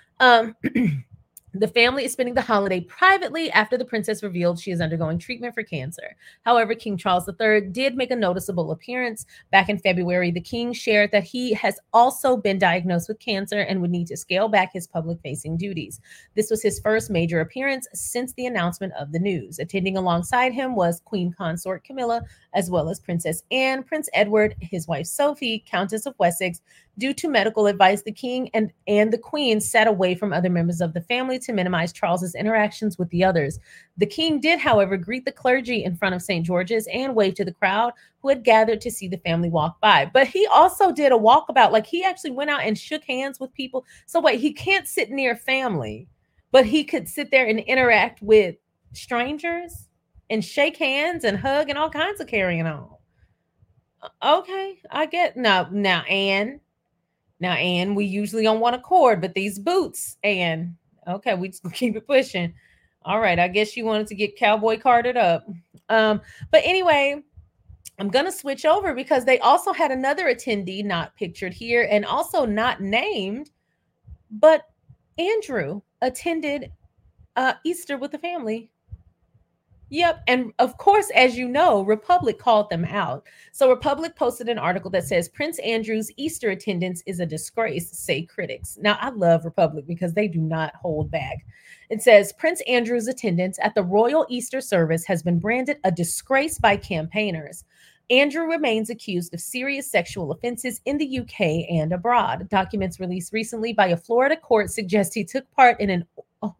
[SPEAKER 1] The family is spending the holiday privately after the princess revealed she is undergoing treatment for cancer. However, King Charles III did make a noticeable appearance. Back in February, the king shared that he has also been diagnosed with cancer and would need to scale back his public-facing duties. This was his first major appearance since the announcement of the news. Attending alongside him was Queen Consort Camilla, as well as Princess Anne, Prince Edward, his wife Sophie, Countess of Wessex. Due to medical advice, the king and the queen sat away from other members of the family to minimize Charles's interactions with the others. The king did, however, greet the clergy in front of St. George's and wave to the crowd who had gathered to see the family walk by. But he also did a walkabout. Like, he actually went out and shook hands with people. So wait, he can't sit near family, but he could sit there and interact with strangers and shake hands and hug and all kinds of carrying on. Okay, I get now, Anne. Now, Anne, we usually on one accord, but these boots, Anne. Okay, we just keep it pushing. All right, I guess you wanted to get cowboy carded up. But anyway, I'm going to switch over because they also had another attendee not pictured here and also not named, but Andrew attended Easter with the family. Yep. And of course, as you know, Republic called them out. So Republic posted an article that says Prince Andrew's Easter attendance is a disgrace, say critics. Now, I love Republic because they do not hold back. It says Prince Andrew's attendance at the royal Easter service has been branded a disgrace by campaigners. Andrew remains accused of serious sexual offenses in the UK and abroad. Documents released recently by a Florida court suggest he took part in an...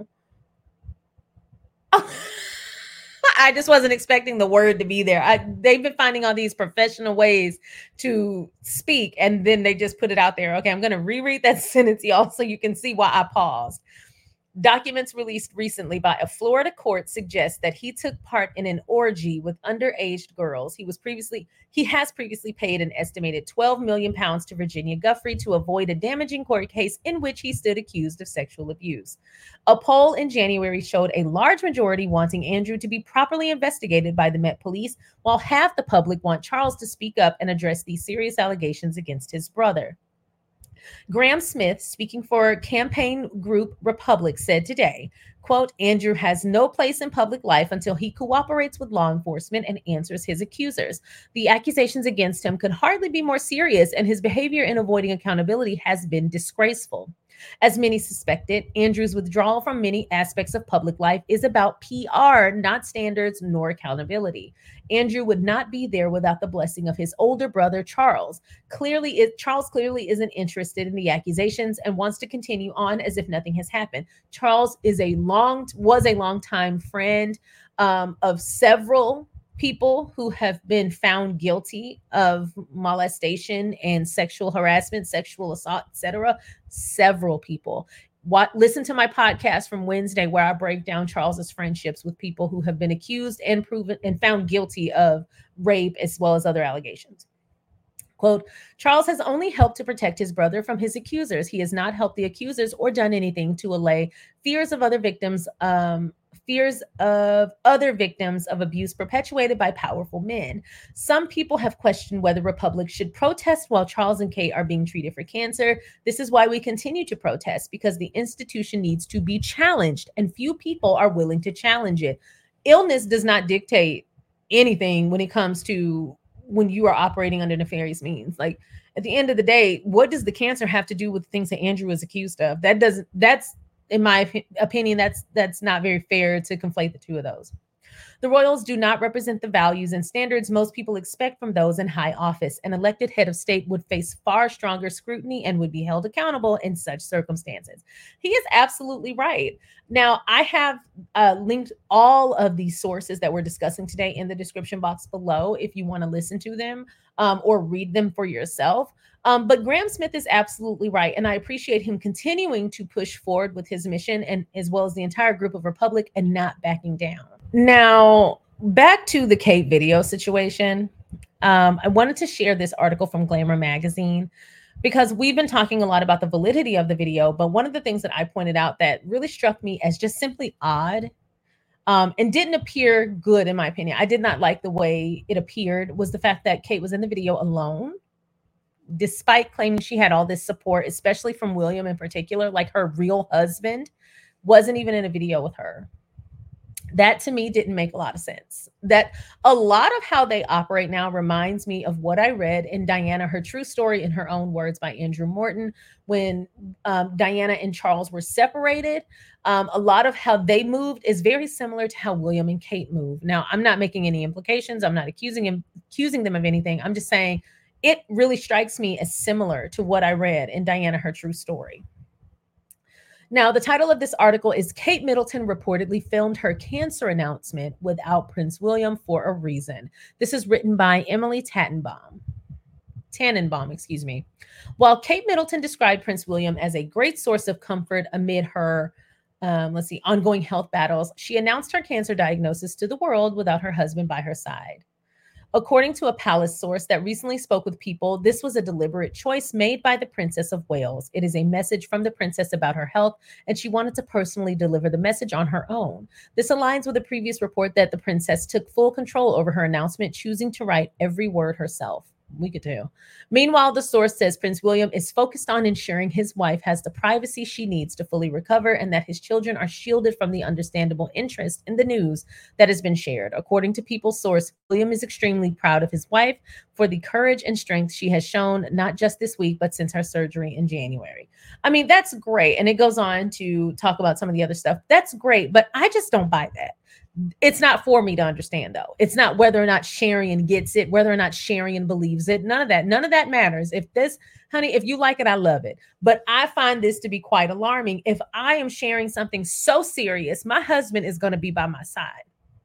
[SPEAKER 1] I just wasn't expecting the word to be there. They've been finding all these professional ways to speak, and then they just put it out there. Okay, I'm going to reread that sentence, y'all, so you can see why I paused. Documents released recently by a Florida court suggest that he took part in an orgy with underage girls. He has previously paid an estimated £12 million to Virginia Giuffre to avoid a damaging court case in which he stood accused of sexual abuse. A poll in January showed a large majority wanting Andrew to be properly investigated by the Met Police, while half the public want Charles to speak up and address these serious allegations against his brother. Graham Smith, speaking for campaign group Republic, said today, quote, Andrew has no place in public life until he cooperates with law enforcement and answers his accusers. The accusations against him could hardly be more serious, and his behavior in avoiding accountability has been disgraceful. As many suspected, Andrew's withdrawal from many aspects of public life is about PR, not standards nor accountability. Andrew would not be there without the blessing of his older brother, Charles. Charles clearly isn't interested in the accusations and wants to continue on as if nothing has happened. Charles was a longtime friend of several people who have been found guilty of molestation and sexual harassment, sexual assault, etc. Several people. Listen to my podcast from Wednesday where I break down Charles's friendships with people who have been accused and proven and found guilty of rape as well as other allegations. Quote, Charles has only helped to protect his brother from his accusers. He has not helped the accusers or done anything to allay fears of other victims of abuse perpetuated by powerful men. Some people have questioned whether Republicans should protest while Charles and Kate are being treated for cancer. This is why we continue to protest, because the institution needs to be challenged, and few people are willing to challenge it. Illness does not dictate anything when it comes to when you are operating under nefarious means. Like, at the end of the day, what does the cancer have to do with the things that Andrew was accused of? That's in my opinion, that's not very fair to conflate the two of those. The royals do not represent the values and standards most people expect from those in high office. An elected head of state would face far stronger scrutiny and would be held accountable in such circumstances. He is absolutely right. Now, I have linked all of these sources that we're discussing today in the description box below if you want to listen to them or read them for yourself. But Graham Smith is absolutely right. And I appreciate him continuing to push forward with his mission, and as well as the entire group of Republic, and not backing down. Now, back to the Kate video situation. I wanted to share this article from Glamour magazine because we've been talking a lot about the validity of the video. But one of the things that I pointed out that really struck me as just simply odd and didn't appear good, in my opinion, I did not like the way it appeared, was the fact that Kate was in the video alone, despite claiming she had all this support, especially from William in particular. Like, her real husband wasn't even in a video with her. That to me didn't make a lot of sense. That a lot of how they operate now reminds me of what I read in Diana, Her True Story in Her Own Words by Andrew Morton, when Diana and Charles were separated. A lot of how they moved is very similar to how William and Kate moved. Now, I'm not making any implications. I'm not accusing them of anything. I'm just saying it really strikes me as similar to what I read in Diana, Her True Story. Now, the title of this article is Kate Middleton Reportedly Filmed Her Cancer Announcement Without Prince William for a Reason. This is written by Emily Tannenbaum. While Kate Middleton described Prince William as a great source of comfort amid her ongoing health battles, she announced her cancer diagnosis to the world without her husband by her side. According to a palace source that recently spoke with People, this was a deliberate choice made by the Princess of Wales. It is a message from the princess about her health, and she wanted to personally deliver the message on her own. This aligns with a previous report that the princess took full control over her announcement, choosing to write every word herself. We could do. Meanwhile, the source says Prince William is focused on ensuring his wife has the privacy she needs to fully recover, and that his children are shielded from the understandable interest in the news that has been shared. According to People's source, William is extremely proud of his wife for the courage and strength she has shown, not just this week, but since her surgery in January. I mean, that's great. And it goes on to talk about some of the other stuff. That's great, but I just don't buy that. It's not for me to understand, though. It's not whether or not Sharian gets it, whether or not Sharian believes it. None of that matters. If you like it, I love it. But I find this to be quite alarming. If I am sharing something so serious, my husband is going to be by my side.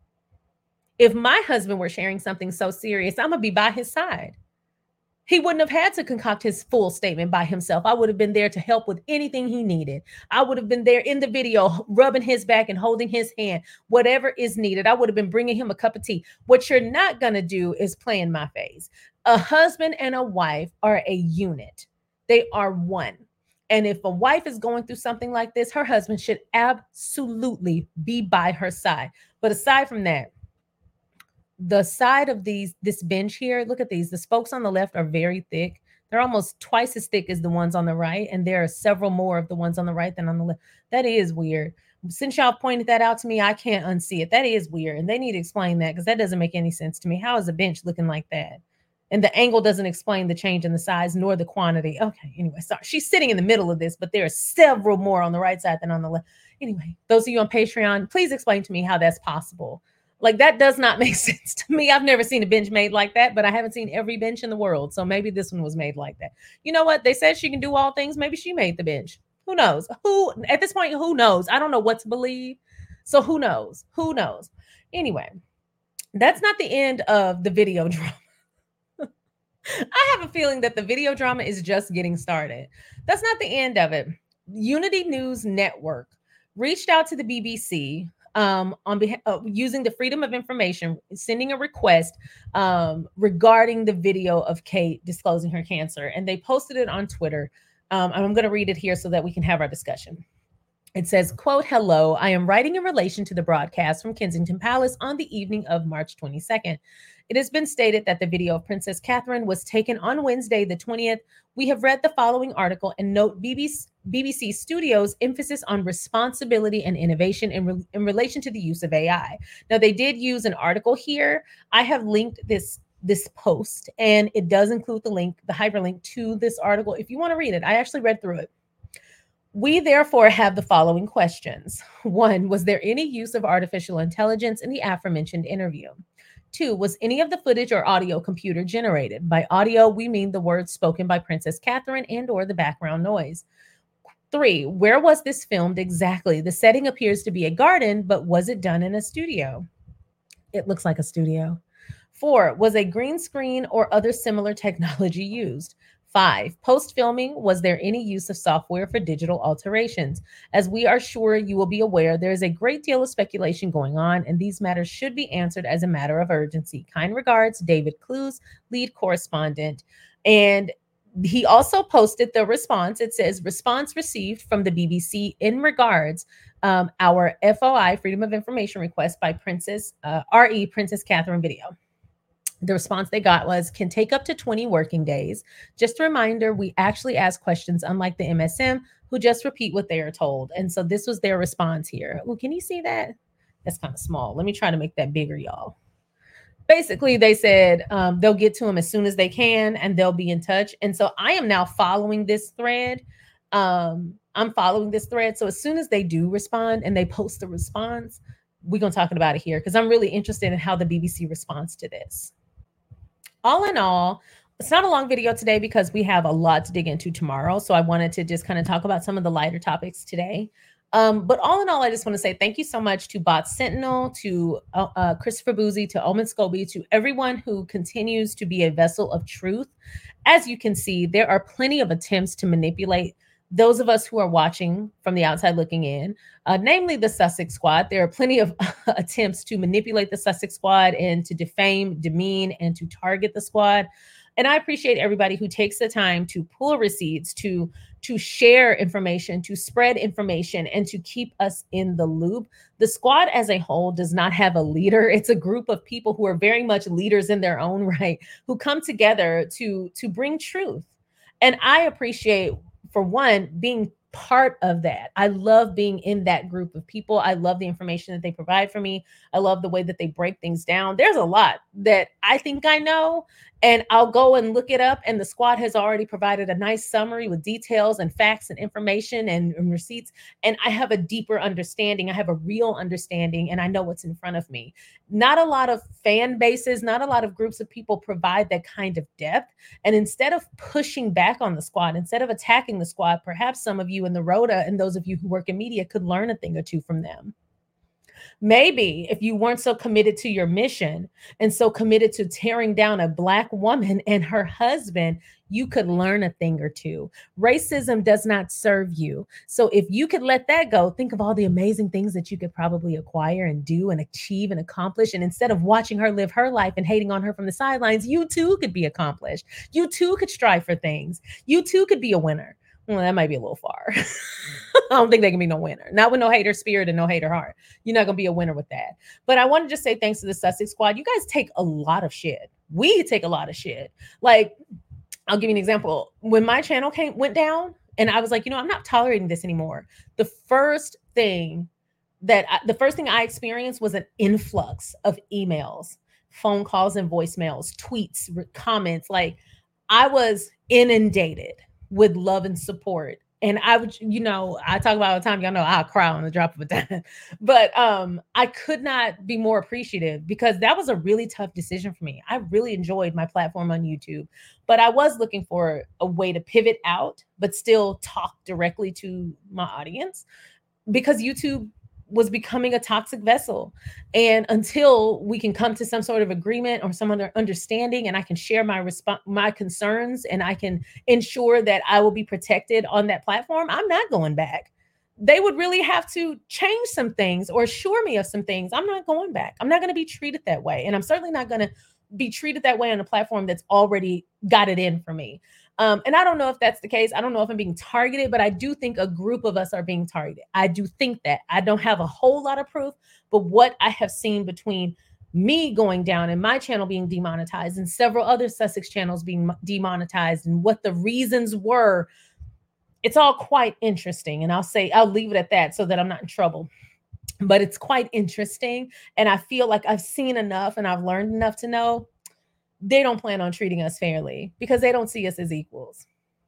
[SPEAKER 1] If my husband were sharing something so serious, I'm going to be by his side. He wouldn't have had to concoct his full statement by himself. I would have been there to help with anything he needed. I would have been there in the video, rubbing his back and holding his hand, whatever is needed. I would have been bringing him a cup of tea. What you're not going to do is play in my face. A husband and a wife are a unit. They are one. And if a wife is going through something like this, her husband should absolutely be by her side. But aside from that, the side of this bench here, look at these. The spokes on the left are very thick. They're almost twice as thick as the ones on the right. And there are several more of the ones on the right than on the left. That is weird. Since y'all pointed that out to me, I can't unsee it. That is weird. And they need to explain that because that doesn't make any sense to me. How is a bench looking like that? And the angle doesn't explain the change in the size nor the quantity. Okay, anyway, sorry. She's sitting in the middle of this, but there are several more on the right side than on the left. Anyway, those of you on Patreon, please explain to me how that's possible. Like, that does not make sense to me. I've never seen a bench made like that, but I haven't seen every bench in the world. So maybe this one was made like that. You know what? They said she can do all things. Maybe she made the bench. Who knows? At this point, who knows? I don't know what to believe. So who knows? Who knows? Anyway, that's not the end of the video drama. I have a feeling that the video drama is just getting started. That's not the end of it. Unity News Network reached out to the BBC on behalf using the Freedom of Information, sending a request regarding the video of Kate disclosing her cancer, and they posted it on Twitter. And I'm going to read it here so that we can have our discussion. It says, quote, "Hello, I am writing in relation to the broadcast from Kensington Palace on the evening of March 22nd. It has been stated that the video of Princess Catherine was taken on Wednesday, the 20th. We have read the following article and note BBC Studios' emphasis on responsibility and innovation in relation to the use of AI." Now, they did use an article here. I have linked this post, and it does include the hyperlink to this article. If you want to read it, I actually read through it. "We therefore have the following questions. 1, was there any use of artificial intelligence in the aforementioned interview? 2, was any of the footage or audio computer generated? By audio, we mean the words spoken by Princess Catherine and or the background noise. 3, where was this filmed exactly? The setting appears to be a garden, but was it done in a studio? It looks like a studio. 4, was a green screen or other similar technology used? 5, post-filming, was there any use of software for digital alterations? As we are sure you will be aware, there is a great deal of speculation going on, and these matters should be answered as a matter of urgency. Kind regards, David Clues, lead correspondent." And he also posted the response. It says, "Response received from the BBC in regards our FOI, Freedom of Information request by Princess Catherine video." The response they got was, "Can take up to 20 working days. Just a reminder, we actually ask questions, unlike the MSM, who just repeat what they are told." And so this was their response here. Oh, can you see that? That's kind of small. Let me try to make that bigger, y'all. Basically, they said they'll get to them as soon as they can, and they'll be in touch. And so I am now following this thread. I'm following this thread. So as soon as they do respond and they post the response, we're going to talk about it here because I'm really interested in how the BBC responds to this. All in all, it's not a long video today because we have a lot to dig into tomorrow. So I wanted to just kind of talk about some of the lighter topics today. But all in all, I just want to say thank you so much to Bot Sentinel, to Christopher Boozy, to Omen Scobie, to everyone who continues to be a vessel of truth. As you can see, there are plenty of attempts to manipulate those of us who are watching from the outside looking in, namely the Sussex Squad. There are plenty of attempts to manipulate the Sussex Squad and to defame, demean, and to target the squad. And I appreciate everybody who takes the time to pull receipts, to share information, to spread information, and to keep us in the loop. The squad as a whole does not have a leader. It's a group of people who are very much leaders in their own right, who come together to bring truth. And I appreciate, for one, being part of that. I love being in that group of people. I love the information that they provide for me. I love the way that they break things down. There's a lot that I think I know, and I'll go and look it up. And the squad has already provided a nice summary with details and facts and information and receipts. And I have a deeper understanding. I have a real understanding, and I know what's in front of me. Not a lot of fan bases, not a lot of groups of people provide that kind of depth. And instead of pushing back on the squad, instead of attacking the squad, perhaps some of you in the Rhoda and those of you who work in media could learn a thing or two from them. Maybe if you weren't so committed to your mission and so committed to tearing down a Black woman and her husband, you could learn a thing or two. Racism does not serve you. So if you could let that go, think of all the amazing things that you could probably acquire and do and achieve and accomplish. And instead of watching her live her life and hating on her from the sidelines, you too could be accomplished. You too could strive for things. You too could be a winner. Well, that might be a little far. I don't think they can be no winner. Not with no hater spirit and no hater heart. You're not going to be a winner with that. But I want to just say thanks to the Sussex Squad. You guys take a lot of shit. We take a lot of shit. Like, I'll give you an example. When my channel went down and I was like, I'm not tolerating this anymore. The first thing I experienced was an influx of emails, phone calls and voicemails, tweets, comments. Like, I was inundated with love and support. And I would, I talk about all the time, y'all know I'll cry on the drop of a dime. But I could not be more appreciative because that was a really tough decision for me. I really enjoyed my platform on YouTube, but I was looking for a way to pivot out, but still talk directly to my audience because YouTube was becoming a toxic vessel. And until we can come to some sort of agreement or some other understanding, and I can share my concerns and I can ensure that I will be protected on that platform, I'm not going back. they would really have to change some things or assure me of some things. I'm not going back. I'm not going to be treated that way. And I'm certainly not going to be treated that way on a platform that's already got it in for me. And I don't know if that's the case. I don't know if I'm being targeted, but I do think a group of us are being targeted. I do think that. I don't have a whole lot of proof, but what I have seen between me going down and my channel being demonetized and several other Sussex channels being demonetized and what the reasons were, it's all quite interesting. And I'll leave it at that so that I'm not in trouble. But it's quite interesting. And I feel like I've seen enough and I've learned enough to know they don't plan on treating us fairly because they don't see us as equals.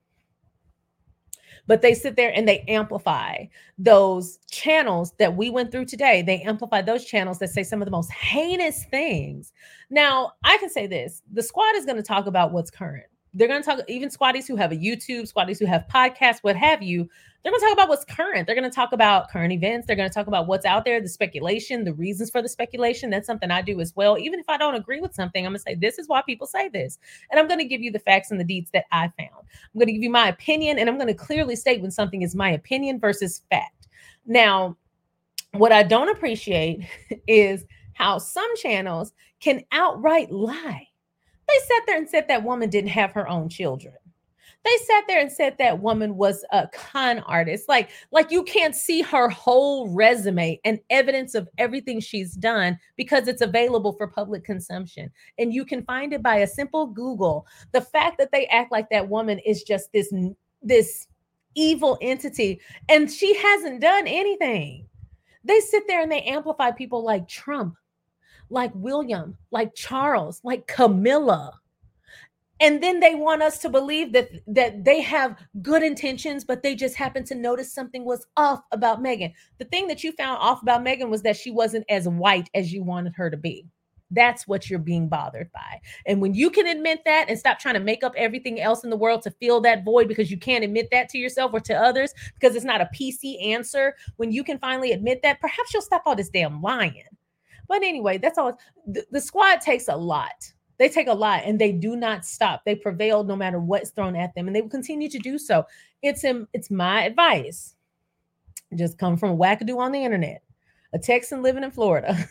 [SPEAKER 1] But they sit there and they amplify those channels that we went through today. They amplify those channels that say some of the most heinous things. Now, I can say this. The squad is going to talk about what's current. They're going to talk, even squaddies who have a YouTube, squaddies who have podcasts, what have you, they're going to talk about what's current. They're going to talk about current events. They're going to talk about what's out there, the speculation, the reasons for the speculation. That's something I do as well. Even if I don't agree with something, I'm going to say, this is why people say this. And I'm going to give you the facts and the deeds that I found. I'm going to give you my opinion, and I'm going to clearly state when something is my opinion versus fact. Now, what I don't appreciate is how some channels can outright lie. They sat there and said that woman didn't have her own children. They sat there and said that woman was a con artist. Like you can't see her whole resume and evidence of everything she's done because it's available for public consumption. And you can find it by a simple Google. The fact that they act like that woman is just this evil entity and she hasn't done anything. They sit there and they amplify people like Trump, like William, like Charles, like Camilla. And then they want us to believe that they have good intentions, but they just happen to notice something was off about Meghan. The thing that you found off about Meghan was that she wasn't as white as you wanted her to be. That's what you're being bothered by. And when you can admit that and stop trying to make up everything else in the world to fill that void because you can't admit that to yourself or to others because it's not a PC answer, when you can finally admit that, perhaps you'll stop all this damn lying. But anyway, that's all. The squad takes a lot. They take a lot and they do not stop. They prevail no matter what's thrown at them, and they will continue to do so. It's my advice. Just come from a wackadoo on the internet, a Texan living in Florida.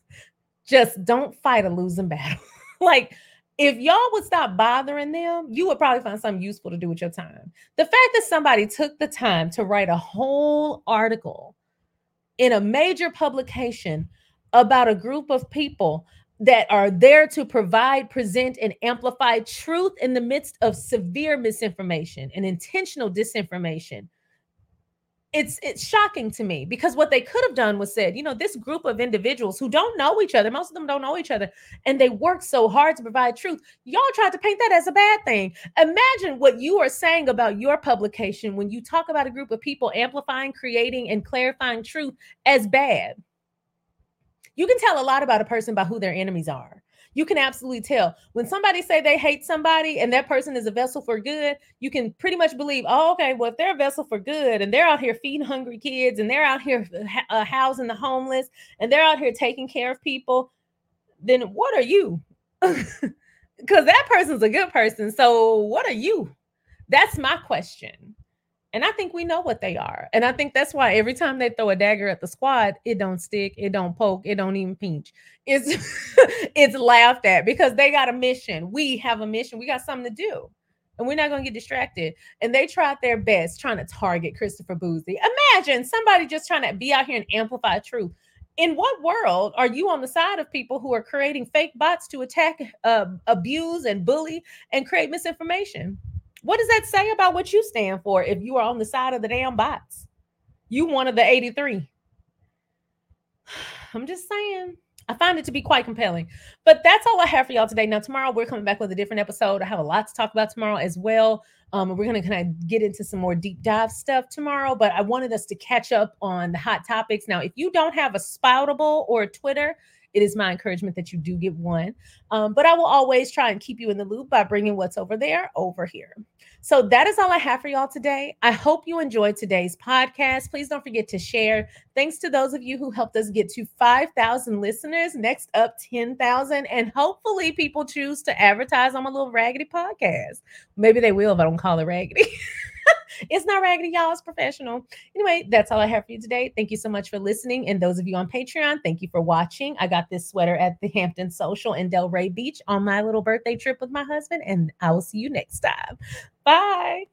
[SPEAKER 1] Just don't fight a losing battle. Like, if y'all would stop bothering them, you would probably find something useful to do with your time. The fact that somebody took the time to write a whole article in a major publication about a group of people that are there to provide, present, and amplify truth in the midst of severe misinformation and intentional disinformation. It's shocking to me because what they could have done was said, this group of individuals who don't know each other, most of them don't know each other, and they work so hard to provide truth. Y'all tried to paint that as a bad thing. Imagine what you are saying about your publication when you talk about a group of people amplifying, creating, and clarifying truth as bad. You can tell a lot about a person by who their enemies are. You can absolutely tell. When somebody say they hate somebody and that person is a vessel for good, you can pretty much believe, oh, okay, well, if they're a vessel for good and they're out here feeding hungry kids and they're out here housing the homeless and they're out here taking care of people, then what are you? Because that person's a good person. So what are you? That's my question. And I think we know what they are. And I think that's why every time they throw a dagger at the squad, it don't stick, it don't poke, it don't even pinch. It's laughed at because they got a mission. We have a mission. We got something to do. And we're not going to get distracted. And they tried their best trying to target Christopher Bouzy. Imagine somebody just trying to be out here and amplify truth. In what world are you on the side of people who are creating fake bots to attack, abuse, and bully and create misinformation? What does that say about what you stand for if you are on the side of the damn bots? You one of the 83. I'm just saying. I find it to be quite compelling. But that's all I have for y'all today. Now, tomorrow we're coming back with a different episode. I have a lot to talk about tomorrow as well. We're going to kind of get into some more deep dive stuff tomorrow. But I wanted us to catch up on the hot topics. Now, if you don't have a Spoutable or a Twitter, it is my encouragement that you do get one. But I will always try and keep you in the loop by bringing what's over there over here. So that is all I have for y'all today. I hope you enjoyed today's podcast. Please don't forget to share. Thanks to those of you who helped us get to 5,000 listeners. Next up, 10,000. And hopefully people choose to advertise on my little raggedy podcast. Maybe they will if I don't call it raggedy. It's not raggedy, y'all. It's professional. Anyway, that's all I have for you today. Thank you so much for listening. And those of you on Patreon, thank you for watching. I got this sweater at the Hampton Social in Delray Beach on my little birthday trip with my husband. And I will see you next time. Bye.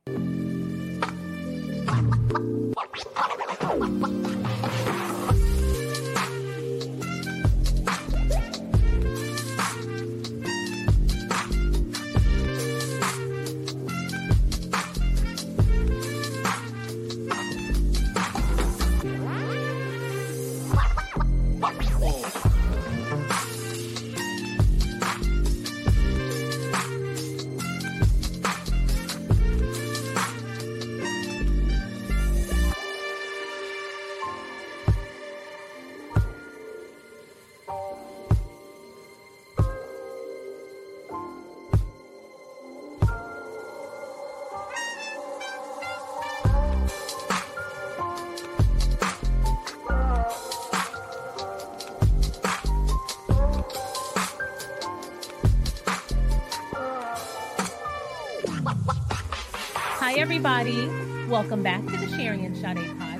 [SPEAKER 1] Hi, everybody. Welcome back to the Sherry and Sade podcast.